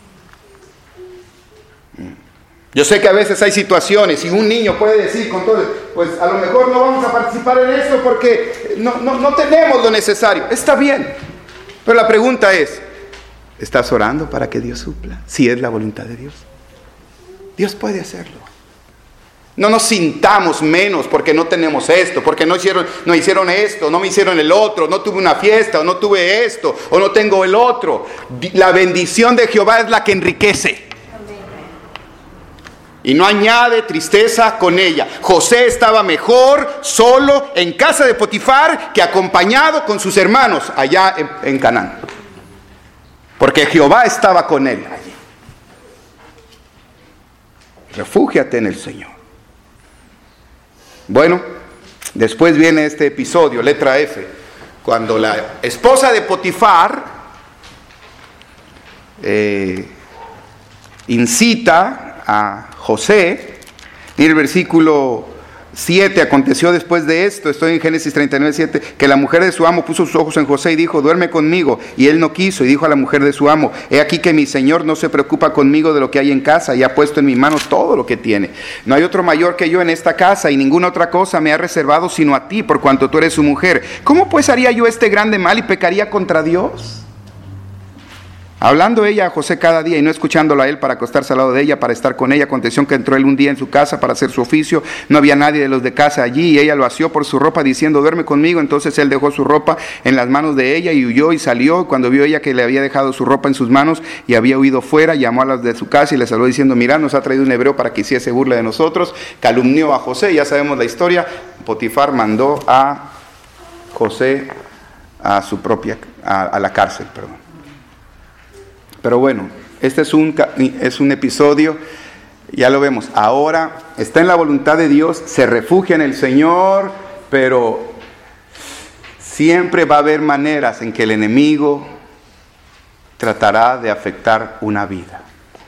Yo sé que a veces hay situaciones y un niño puede decir con todo, pues a lo mejor no vamos a participar en esto porque no tenemos lo necesario. Está bien, pero la pregunta es, ¿estás orando para que Dios supla? Si es la voluntad de Dios. Dios puede hacerlo. No nos sintamos menos porque no tenemos esto, porque no hicieron esto, no me hicieron el otro, no tuve una fiesta, o no tuve esto, o no tengo el otro. La bendición de Jehová es la que enriquece. Y no añade tristeza con ella. José estaba mejor solo en casa de Potifar que acompañado con sus hermanos allá en Canaán. Porque Jehová estaba con él allí. Refúgiate en el Señor. Bueno, después viene este episodio, letra F, cuando la esposa de Potifar incita a José, y el versículo 7, aconteció después de esto, estoy en Génesis 39, 7, que la mujer de su amo puso sus ojos en José y dijo, duerme conmigo. Y él no quiso, y dijo a la mujer de su amo, he aquí que mi señor no se preocupa conmigo de lo que hay en casa, y ha puesto en mi mano todo lo que tiene. No hay otro mayor que yo en esta casa, y ninguna otra cosa me ha reservado sino a ti, por cuanto tú eres su mujer. ¿Cómo pues haría yo este grande mal y pecaría contra Dios? Hablando ella a José cada día y no escuchándolo a él para acostarse al lado de ella, para estar con ella, aconteció que entró él un día en su casa para hacer su oficio, no había nadie de los de casa allí, y ella lo asió por su ropa diciendo, duerme conmigo. Entonces él dejó su ropa en las manos de ella y huyó y salió. Cuando vio ella que le había dejado su ropa en sus manos y había huido fuera, llamó a las de su casa y les habló diciendo, mirad, nos ha traído un hebreo para que hiciese burla de nosotros. Calumnió a José, ya sabemos la historia. Potifar mandó a José a su propia, a la cárcel, perdón. Pero bueno, este es un episodio, ya lo vemos, ahora está en la voluntad de Dios, se refugia en el Señor, pero siempre va a haber maneras en que el enemigo tratará de afectar una vida.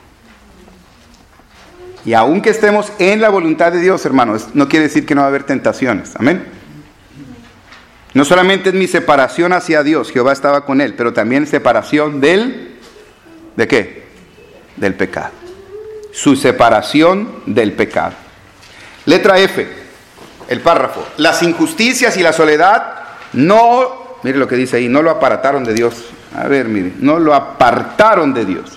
Y aunque estemos en la voluntad de Dios, hermanos, no quiere decir que no va a haber tentaciones, amén. No solamente es mi separación hacia Dios, Jehová estaba con él, pero también separación ¿de qué? Del pecado. Su separación del pecado. Letra F, el párrafo. Las injusticias y la soledad no, mire lo que dice ahí, no lo apartaron de Dios. A ver, mire, no lo apartaron de Dios.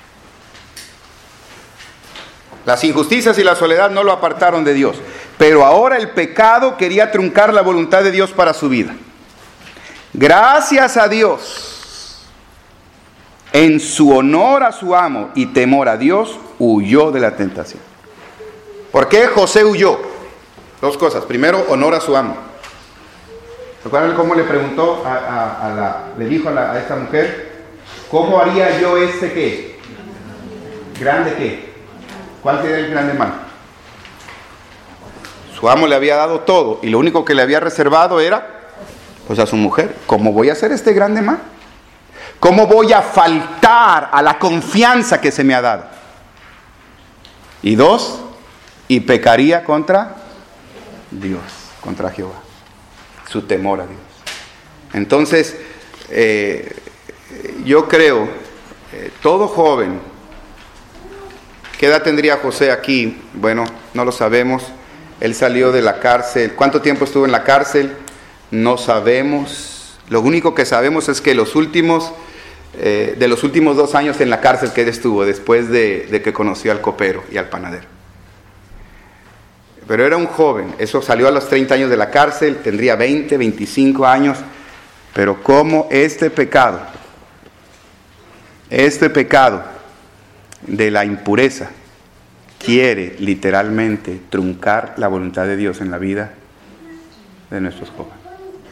Las injusticias y la soledad no lo apartaron de Dios. Pero ahora el pecado quería truncar la voluntad de Dios para su vida. Gracias a Dios, en su honor a su amo y temor a Dios, huyó de la tentación. ¿Por qué José huyó? Dos cosas. Primero, honor a su amo. ¿Recuerdan cómo le preguntó le dijo a esta mujer, ¿cómo haría yo qué? ¿Grande qué? ¿Cuál sería el grande mal? Su amo le había dado todo y lo único que le había reservado era, pues a su mujer. ¿Cómo voy a hacer este grande mal? ¿Cómo voy a faltar a la confianza que se me ha dado? Y dos, y pecaría contra Dios, contra Jehová. Su temor a Dios. Entonces, yo creo, todo joven, ¿qué edad tendría José aquí? Bueno, no lo sabemos. Él salió de la cárcel. ¿Cuánto tiempo estuvo en la cárcel? No sabemos. Lo único que sabemos es que de los últimos 2 años en la cárcel que él estuvo, después de que conoció al copero y al panadero. Pero era un joven, eso salió a los 30 años de la cárcel, tendría 20, 25 años, pero como este pecado de la impureza quiere literalmente truncar la voluntad de Dios en la vida de nuestros jóvenes.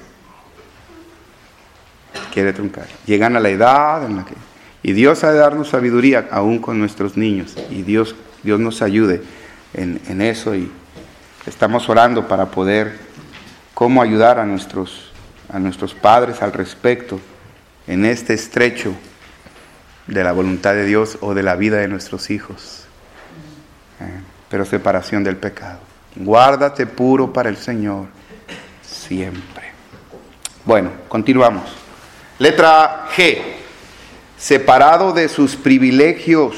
Quiere truncar. Llegan a la edad en la que... Y Dios ha de darnos sabiduría aún con nuestros niños. Y Dios nos ayude en eso. Y estamos orando para poder cómo ayudar a nuestros padres al respecto en este estrecho de la voluntad de Dios o de la vida de nuestros hijos. Pero separación del pecado. Guárdate puro para el Señor siempre. Bueno, continuamos. Letra G. Separado de sus privilegios.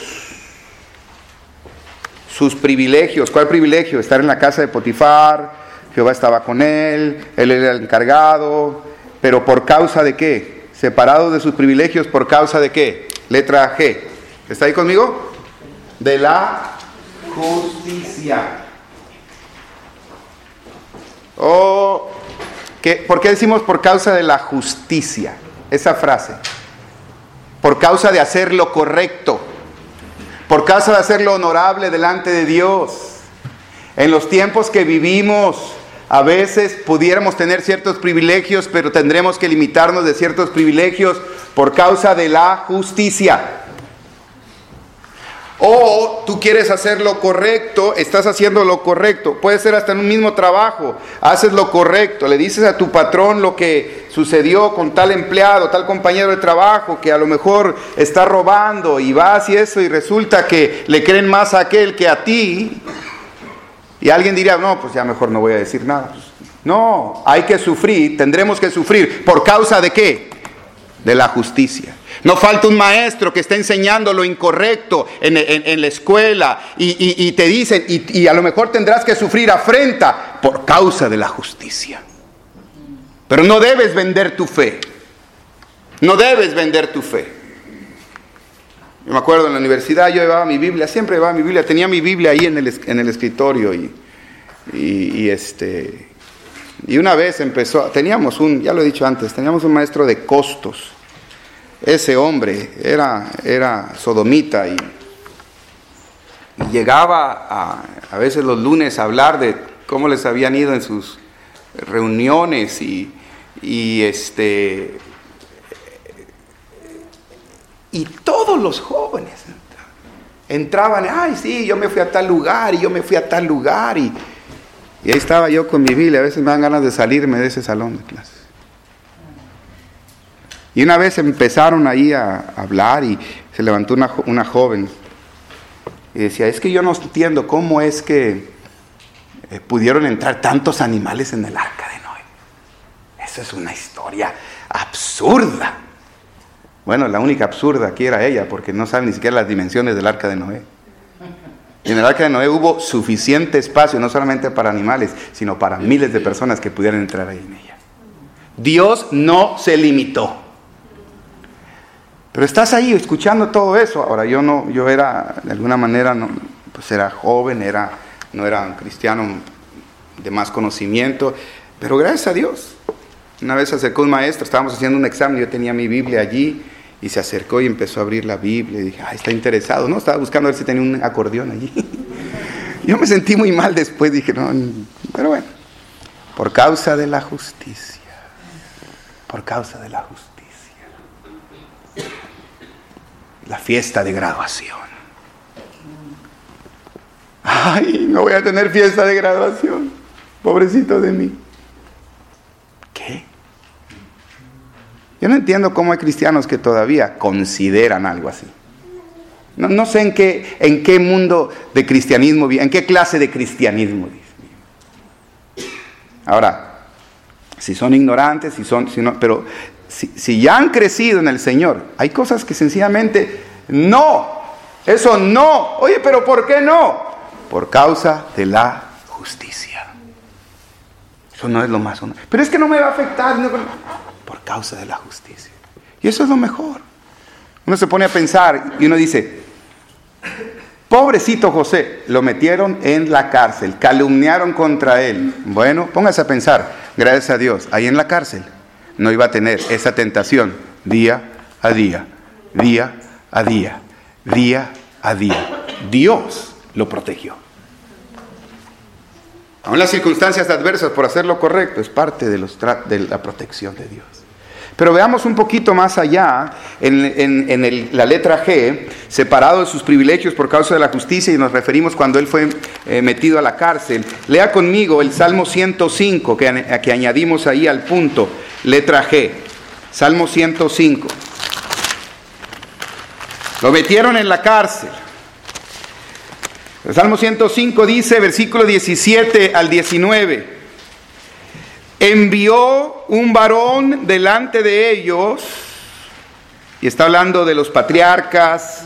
Sus privilegios. ¿Cuál privilegio? Estar en la casa de Potifar. Jehová estaba con él. Él era el encargado. ¿Pero por causa de qué? Separado de sus privilegios, ¿por causa de qué? Letra G. ¿Está ahí conmigo? De la justicia. ¿Por qué decimos por causa de la justicia? Esa frase. Por causa de hacer lo correcto. Por causa de hacer lo honorable delante de Dios. En los tiempos que vivimos, a veces pudiéramos tener ciertos privilegios, pero tendremos que limitarnos de ciertos privilegios por causa de la justicia. O tú quieres hacer lo correcto, estás haciendo lo correcto. Puede ser hasta en un mismo trabajo, haces lo correcto. Le dices a tu patrón lo que sucedió con tal empleado, tal compañero de trabajo, que a lo mejor está robando, y vas y eso, y resulta que le creen más a aquel que a ti. Y alguien diría, no, pues ya mejor no voy a decir nada. Pues, no, hay que sufrir, tendremos que sufrir. ¿Por causa de qué? De la justicia. No falta un maestro que está enseñando lo incorrecto en la escuela y te dicen, y a lo mejor tendrás que sufrir afrenta por causa de la justicia. Pero no debes vender tu fe. No debes vender tu fe. Yo me acuerdo en la universidad yo llevaba mi Biblia, siempre llevaba mi Biblia, tenía mi Biblia ahí en el escritorio y una vez teníamos ya lo he dicho antes, teníamos un maestro de costos. Ese hombre era sodomita y llegaba a veces los lunes a hablar de cómo les habían ido en sus reuniones y todos los jóvenes entraban, ay sí, yo me fui a tal lugar y yo me fui a tal lugar y ahí estaba yo con mi Biblia. A veces me dan ganas de salirme de ese salón de clases. Y una vez empezaron ahí a hablar y se levantó una joven y decía, es que yo no entiendo cómo es que pudieron entrar tantos animales en el arca de Noé. Eso es una historia absurda. Bueno, la única absurda aquí era ella, porque no sabe ni siquiera las dimensiones del arca de Noé. Y en el arca de Noé hubo suficiente espacio, no solamente para animales, sino para miles de personas que pudieran entrar ahí en ella. Dios no se limitó. Pero estás ahí escuchando todo eso. Ahora yo era, de alguna manera, pues era joven, no era un cristiano de más conocimiento, pero gracias a Dios. Una vez se acercó un maestro, estábamos haciendo un examen, yo tenía mi Biblia allí, y se acercó y empezó a abrir la Biblia, y dije, está interesado, ¿no? Estaba buscando a ver si tenía un acordeón allí. Yo me sentí muy mal después, dije, no, pero bueno, por causa de la justicia, por causa de la justicia. La fiesta de graduación. Ay, no voy a tener fiesta de graduación, pobrecito de mí. ¿Qué? Yo no entiendo cómo hay cristianos que todavía consideran algo así. No sé en qué mundo de cristianismo, en qué clase de cristianismo. Ahora, si son ignorantes, pero si ya han crecido en el Señor, hay cosas que sencillamente eso no. Oye, pero ¿por qué no? Por causa de la justicia. Eso no es lo más honesto. Pero es que no me va a afectar. No, por causa de la justicia. Y eso es lo mejor. Uno se pone a pensar y uno dice, pobrecito José, lo metieron en la cárcel, calumniaron contra él. Bueno, póngase a pensar, gracias a Dios, ahí en la cárcel no iba a tener esa tentación día a día, día a día, día a día. Dios lo protegió. Aún las circunstancias adversas por hacer lo correcto es parte de la protección de Dios. Pero veamos un poquito más allá en la letra G, separado de sus privilegios por causa de la justicia, y nos referimos cuando él fue metido a la cárcel. Lea conmigo el Salmo 105 que añadimos ahí al punto, letra G. Salmo 105. Lo metieron en la cárcel. El Salmo 105 dice, versículo 17 al 19, envió un varón delante de ellos, y está hablando de los patriarcas,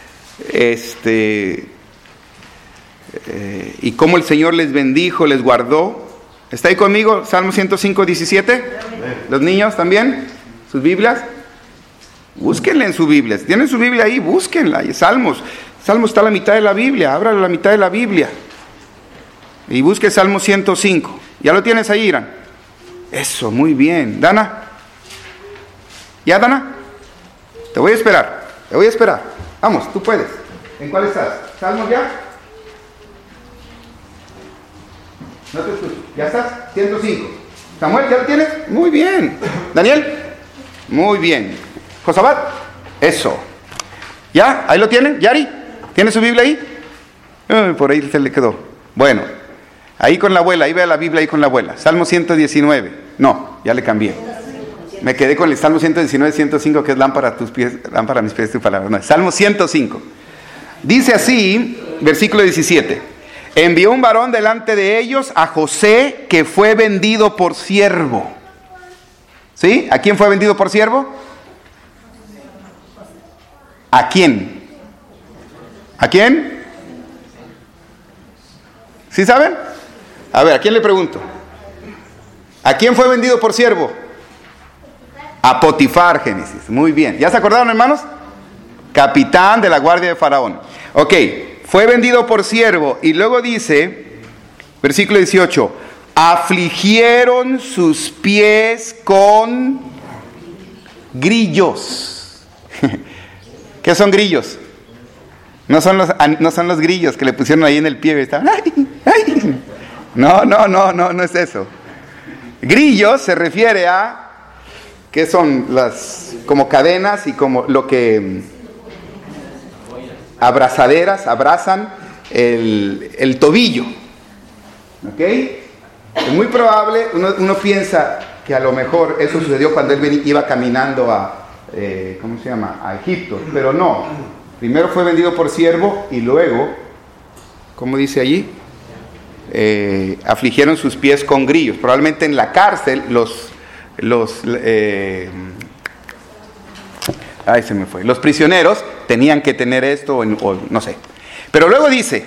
y cómo el Señor les bendijo, les guardó. ¿Está ahí conmigo? Salmo 105, 17. ¿Los niños también? ¿Sus Biblias? Búsquenla en su Biblia. Si tienen su Biblia ahí, búsquenla. Salmos está a la mitad de la Biblia. Ábrala a la mitad de la Biblia. Y busque Salmo 105. ¿Ya lo tienes ahí, Irán? Eso, muy bien. ¿Dana? ¿Ya, Dana? Te voy a esperar. Vamos, tú puedes. ¿En cuál estás? ¿Salmo ya? No te escucho. ¿Ya estás? 105. ¿Samuel, ya lo tienes? Muy bien. ¿Daniel? Muy bien. ¿Josabat? Eso. ¿Ya? ¿Ahí lo tienen? ¿Yari? ¿Tiene su Biblia ahí? Por ahí se le quedó. Bueno, ahí con la abuela, ahí vea la Biblia ahí con la abuela. Salmo 119. No, ya le cambié. Me quedé con el Salmo 119, 105, que es lámpara a tus pies, lámpara a mis pies tu palabra. No, Salmo 105. Dice así, versículo 17. envió un varón delante de ellos, a José, que fue vendido por siervo. ¿Sí? ¿A quién fue vendido por siervo? ¿A quién? ¿A quién? ¿Sí saben? A ver, ¿a quién le pregunto? ¿A quién fue vendido por siervo? A Potifar, Génesis. Muy bien. ¿Ya se acordaron, hermanos? Capitán de la guardia de Faraón. Ok, fue vendido por siervo. Y luego dice, versículo 18, afligieron sus pies con grillos. ¿Qué son grillos? No son los grillos que le pusieron ahí en el pie y estaban, ¡ay, ay! No es eso. Grillos se refiere a que son las como cadenas y como lo que abrazaderas, abrazan el tobillo. ¿Ok? Es muy probable, uno piensa que a lo mejor eso sucedió cuando él iba caminando a ¿cómo se llama? A Egipto, pero no. Primero fue vendido por siervo y luego, ¿cómo dice allí? Afligieron sus pies con grillos. Probablemente en la cárcel los prisioneros tenían que tener esto o no sé. Pero luego dice,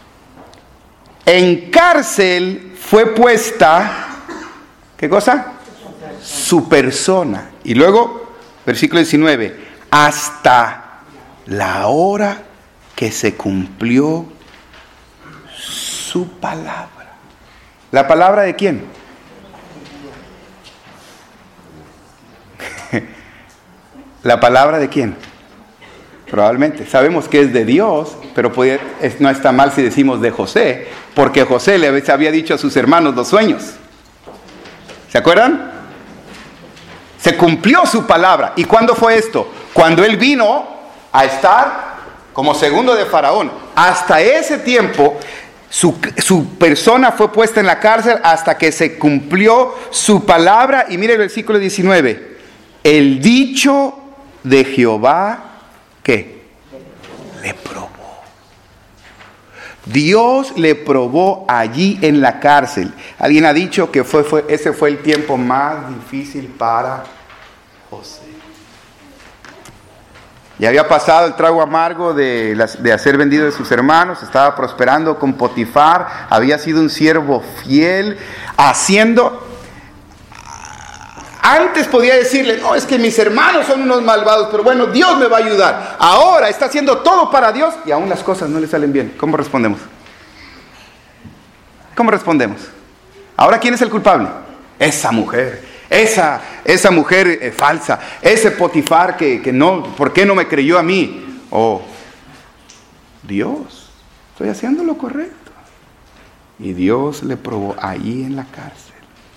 en cárcel fue puesta, ¿qué cosa? Su persona. Y luego, versículo 19, hasta la hora que se cumplió su palabra. ¿La palabra de quién? ¿La palabra de quién? Probablemente. Sabemos que es de Dios, pero no está mal si decimos de José, porque José le había dicho a sus hermanos los sueños. ¿Se acuerdan? Se cumplió su palabra. ¿Y cuándo fue esto? Cuando él vino a estar como segundo de Faraón. Hasta ese tiempo su persona fue puesta en la cárcel hasta que se cumplió su palabra. Y mire el versículo 19. El dicho de Jehová, ¿qué? Le probó. Dios le probó allí en la cárcel. Alguien ha dicho que ese fue el tiempo más difícil para José. Ya había pasado el trago amargo de hacer vendido de sus hermanos, estaba prosperando con Potifar, había sido un siervo fiel, antes podía decirle, no, es que mis hermanos son unos malvados, pero bueno, Dios me va a ayudar. Ahora está haciendo todo para Dios y aún las cosas no le salen bien. ¿Cómo respondemos? ¿Cómo respondemos? Ahora, ¿quién es el culpable? Esa mujer. Esa mujer falsa, ese Potifar que no, ¿por qué no me creyó a mí? Oh, Dios, estoy haciendo lo correcto. Y Dios le probó allí en la cárcel.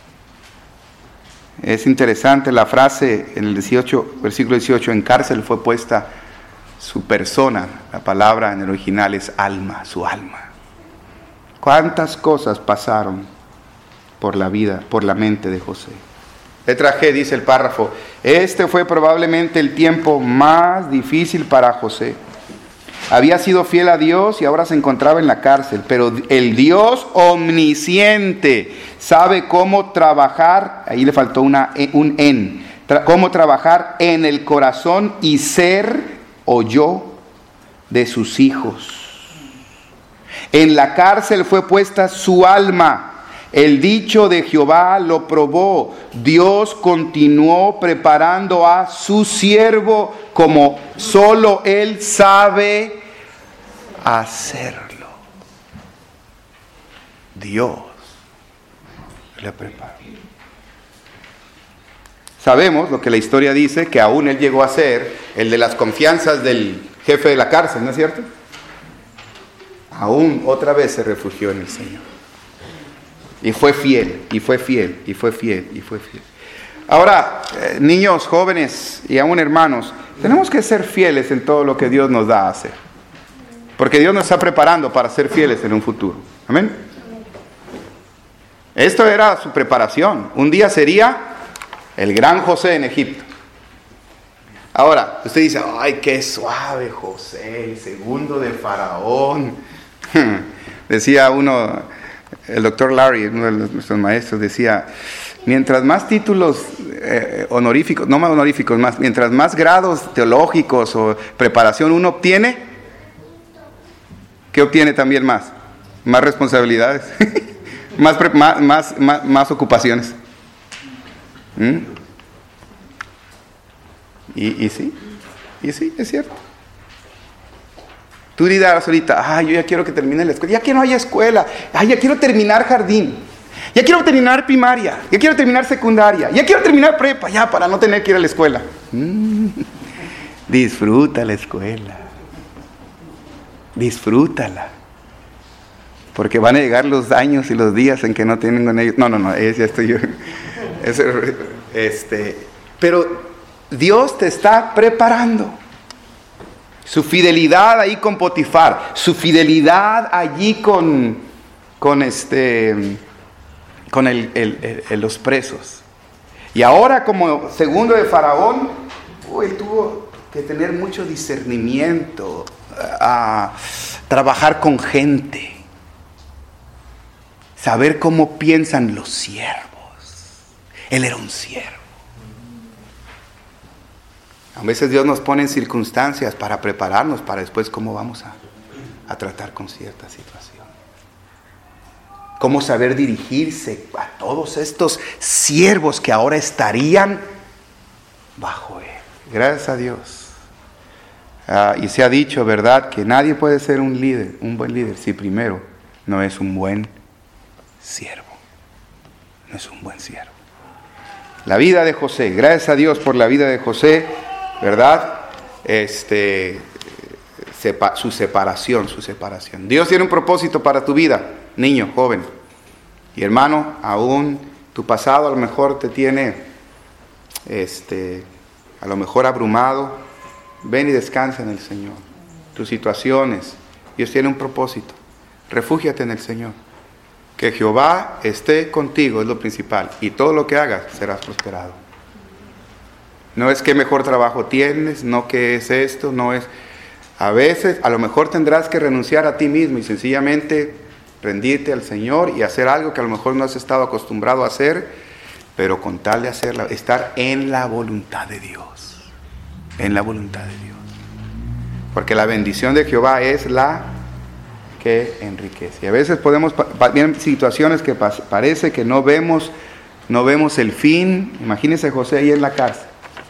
Es interesante la frase en el 18, versículo 18, en cárcel fue puesta su persona. La palabra en el original es alma, su alma. ¿Cuántas cosas pasaron por la vida, por la mente de José? Letra G, dice el párrafo, este fue probablemente el tiempo más difícil para José. Había sido fiel a Dios y ahora se encontraba en la cárcel, pero el Dios omnisciente sabe cómo trabajar, ahí le faltó cómo trabajar en el corazón y ser o yo de sus hijos. En la cárcel fue puesta su alma. El dicho de Jehová lo probó. Dios continuó preparando a su siervo como solo Él sabe hacerlo. Dios le preparó. Sabemos lo que la historia dice, que aún Él llegó a ser el de las confianzas del jefe de la cárcel, ¿no es cierto? Aún otra vez se refugió en el Señor. Y fue fiel, y fue fiel, y fue fiel, y fue fiel. Ahora, niños, jóvenes y aún hermanos, tenemos que ser fieles en todo lo que Dios nos da a hacer. Porque Dios nos está preparando para ser fieles en un futuro. Amén. Esto era su preparación. Un día sería el gran José en Egipto. Ahora, usted dice, ay, qué suave José, el segundo de Faraón. Decía uno, el doctor Larry, uno de nuestros maestros, decía, mientras más títulos honoríficos, no más honoríficos, mientras más grados teológicos o preparación uno obtiene, ¿qué obtiene también más? Más responsabilidades, más ocupaciones. Y sí, es cierto. Tú dirás ahorita, yo ya quiero que termine la escuela, ya que no haya escuela, ya quiero terminar jardín, ya quiero terminar primaria, ya quiero terminar secundaria, ya quiero terminar prepa, ya para no tener que ir a la escuela. Disfruta la escuela, disfrútala, porque van a llegar los años y los días en que no tienen con ellos. No, ya estoy yo. Pero Dios te está preparando. Su fidelidad ahí con Potifar, su fidelidad allí con los presos. Y ahora como segundo de Faraón, él tuvo que tener mucho discernimiento, a trabajar con gente, saber cómo piensan los siervos. Él era un siervo. A veces Dios nos pone en circunstancias para prepararnos para después cómo vamos a tratar con cierta situación. Cómo saber dirigirse a todos estos siervos que ahora estarían bajo Él. Gracias a Dios. Y se ha dicho, ¿verdad?, que nadie puede ser un buen líder, si primero no es un buen siervo. No es un buen siervo. La vida de José, gracias a Dios por la vida de José, ¿verdad? Su separación. Dios tiene un propósito para tu vida, niño, joven. Y hermano, aún tu pasado a lo mejor te tiene, a lo mejor abrumado. Ven y descansa en el Señor. Tus situaciones, Dios tiene un propósito. Refúgiate en el Señor. Que Jehová esté contigo es lo principal. Y todo lo que hagas serás prosperado. No es que mejor trabajo tienes, no que es esto, no es... A veces, a lo mejor tendrás que renunciar a ti mismo y sencillamente rendirte al Señor y hacer algo que a lo mejor no has estado acostumbrado a hacer, pero con tal de hacerla, estar en la voluntad de Dios. En la voluntad de Dios. Porque la bendición de Jehová es la que enriquece. Y a veces podemos ver situaciones que parece que no vemos el fin. Imagínense José ahí en la cárcel.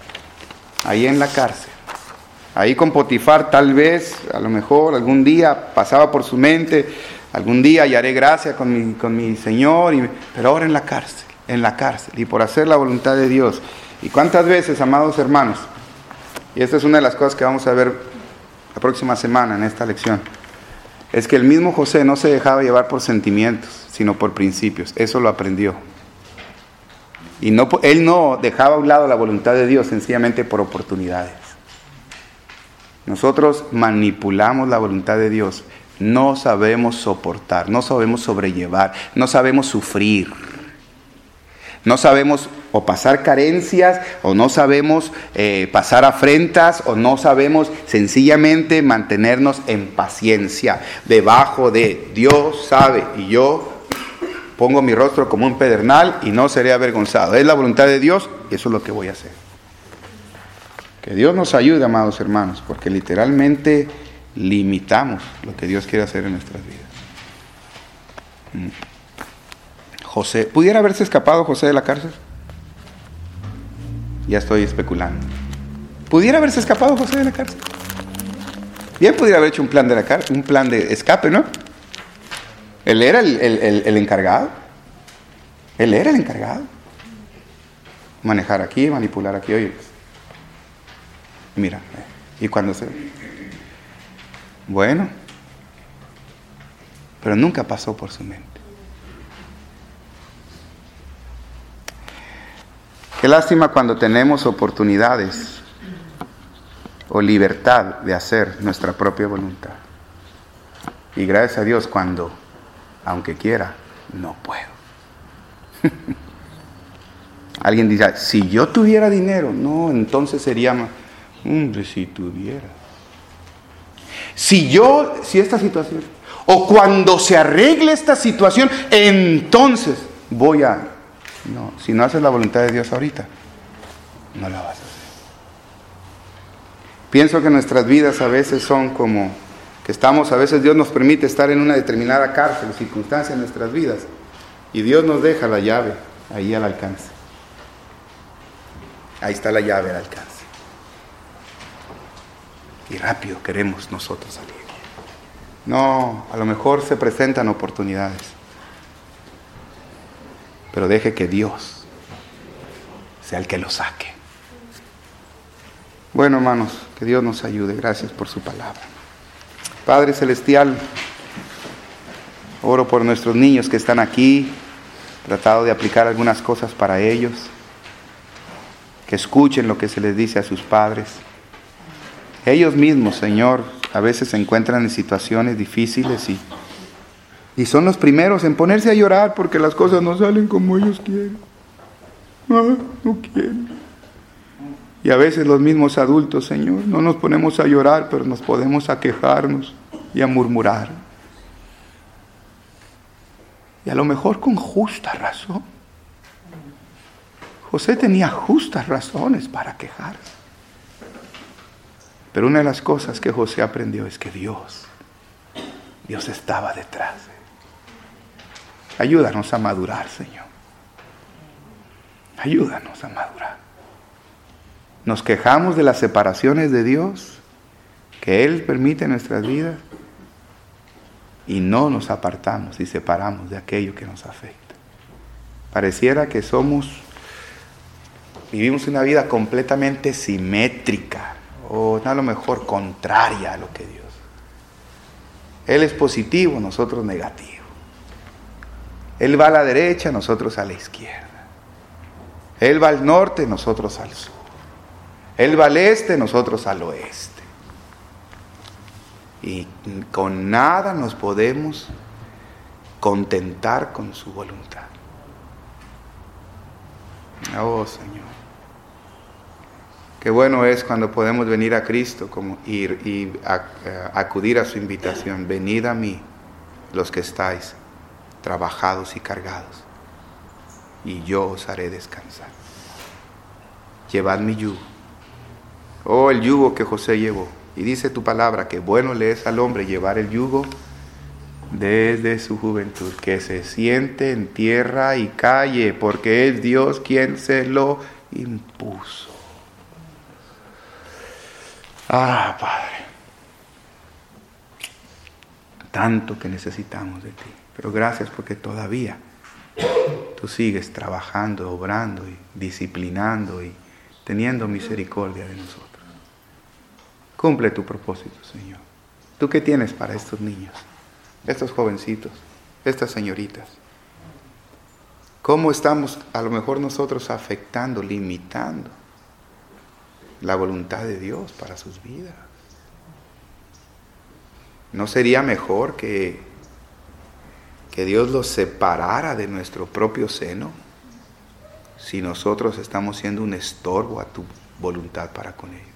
Ahí con Potifar, tal vez, a lo mejor algún día pasaba por su mente, algún día hallaré gracia con mi Señor, pero ahora en la cárcel, y por hacer la voluntad de Dios. ¿Y cuántas veces, amados hermanos? Y esta es una de las cosas que vamos a ver la próxima semana en esta lección. Es que el mismo José no se dejaba llevar por sentimientos, sino por principios. Eso lo aprendió. Y él no dejaba a un lado la voluntad de Dios sencillamente por oportunidades. Nosotros manipulamos la voluntad de Dios. No sabemos soportar, no sabemos sobrellevar, no sabemos sufrir. No sabemos o pasar carencias, o no sabemos pasar afrentas, o no sabemos sencillamente mantenernos en paciencia, debajo de Dios sabe, y yo pongo mi rostro como un pedernal y no seré avergonzado. Es la voluntad de Dios y eso es lo que voy a hacer. Que Dios nos ayude, amados hermanos, porque literalmente limitamos lo que Dios quiere hacer en nuestras vidas. José, ¿pudiera haberse escapado José de la cárcel? Ya estoy especulando. ¿Pudiera haberse escapado José de la cárcel? Bien, pudiera haber hecho un plan de escape, ¿no? Él era el encargado. Él era el encargado. Manejar aquí, manipular aquí. Oye, mira, ¿y cuándo se...? Bueno, pero nunca pasó por su mente. Qué lástima cuando tenemos oportunidades o libertad de hacer nuestra propia voluntad. Y gracias a Dios cuando, aunque quiera, no puedo. Alguien dirá, si yo tuviera dinero, no, entonces sería más. Si tuviera. Si esta situación, o cuando se arregle esta situación, entonces voy a... No, si no haces la voluntad de Dios ahorita, no la vas a hacer. Pienso que nuestras vidas a veces son como que estamos, a veces Dios nos permite estar en una determinada cárcel o circunstancia en nuestras vidas y Dios nos deja la llave ahí al alcance. Ahí está la llave al alcance. Y rápido queremos nosotros salir. No, a lo mejor se presentan oportunidades, pero deje que Dios sea el que lo saque. Bueno, hermanos, que Dios nos ayude. Gracias por su palabra. Padre Celestial, oro por nuestros niños que están aquí, tratado de aplicar algunas cosas para ellos, que escuchen lo que se les dice a sus padres. Ellos mismos, Señor, a veces se encuentran en situaciones difíciles y son los primeros en ponerse a llorar porque las cosas no salen como ellos quieren. No quieren. Y a veces los mismos adultos, Señor, no nos ponemos a llorar, pero nos podemos a quejarnos y a murmurar. Y a lo mejor con justa razón. José tenía justas razones para quejarse. Pero una de las cosas que José aprendió es que Dios estaba detrás. Ayúdanos a madurar, Señor. Ayúdanos a madurar. Nos quejamos de las separaciones de Dios que Él permite en nuestras vidas y no nos apartamos y separamos de aquello que nos afecta. Pareciera que vivimos una vida completamente simétrica o a lo mejor contraria a lo que Dios. Él es positivo, nosotros negativo. Él va a la derecha, nosotros a la izquierda. Él va al norte, nosotros al sur. Él va al este, nosotros al oeste. Y con nada nos podemos contentar con su voluntad. Oh, Señor. Qué bueno es cuando podemos venir a Cristo como ir y acudir a su invitación. Venid a mí, los que estáis trabajados y cargados, y yo os haré descansar. Llevad mi yugo. Oh, el yugo que José llevó. Y dice tu palabra que bueno le es al hombre llevar el yugo desde su juventud, que se siente en tierra y calle, porque es Dios quien se lo impuso. Ah, Padre, tanto que necesitamos de ti, pero gracias porque todavía tú sigues trabajando, obrando y disciplinando y teniendo misericordia de nosotros. Cumple tu propósito, Señor. ¿Tú qué tienes para estos niños, estos jovencitos, estas señoritas? ¿Cómo estamos a lo mejor nosotros afectando, limitando la voluntad de Dios para sus vidas? ¿No sería mejor que Dios los separara de nuestro propio seno si nosotros estamos siendo un estorbo a tu voluntad para con ellos?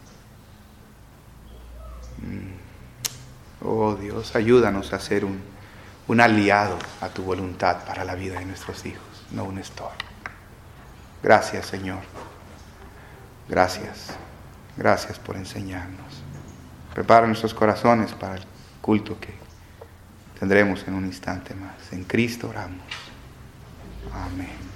Oh Dios, ayúdanos a ser un aliado a tu voluntad para la vida de nuestros hijos, no un estorbo. Gracias, Señor. Gracias. Gracias por enseñarnos. Prepara nuestros corazones para el culto que tendremos en un instante más. En Cristo oramos. Amén.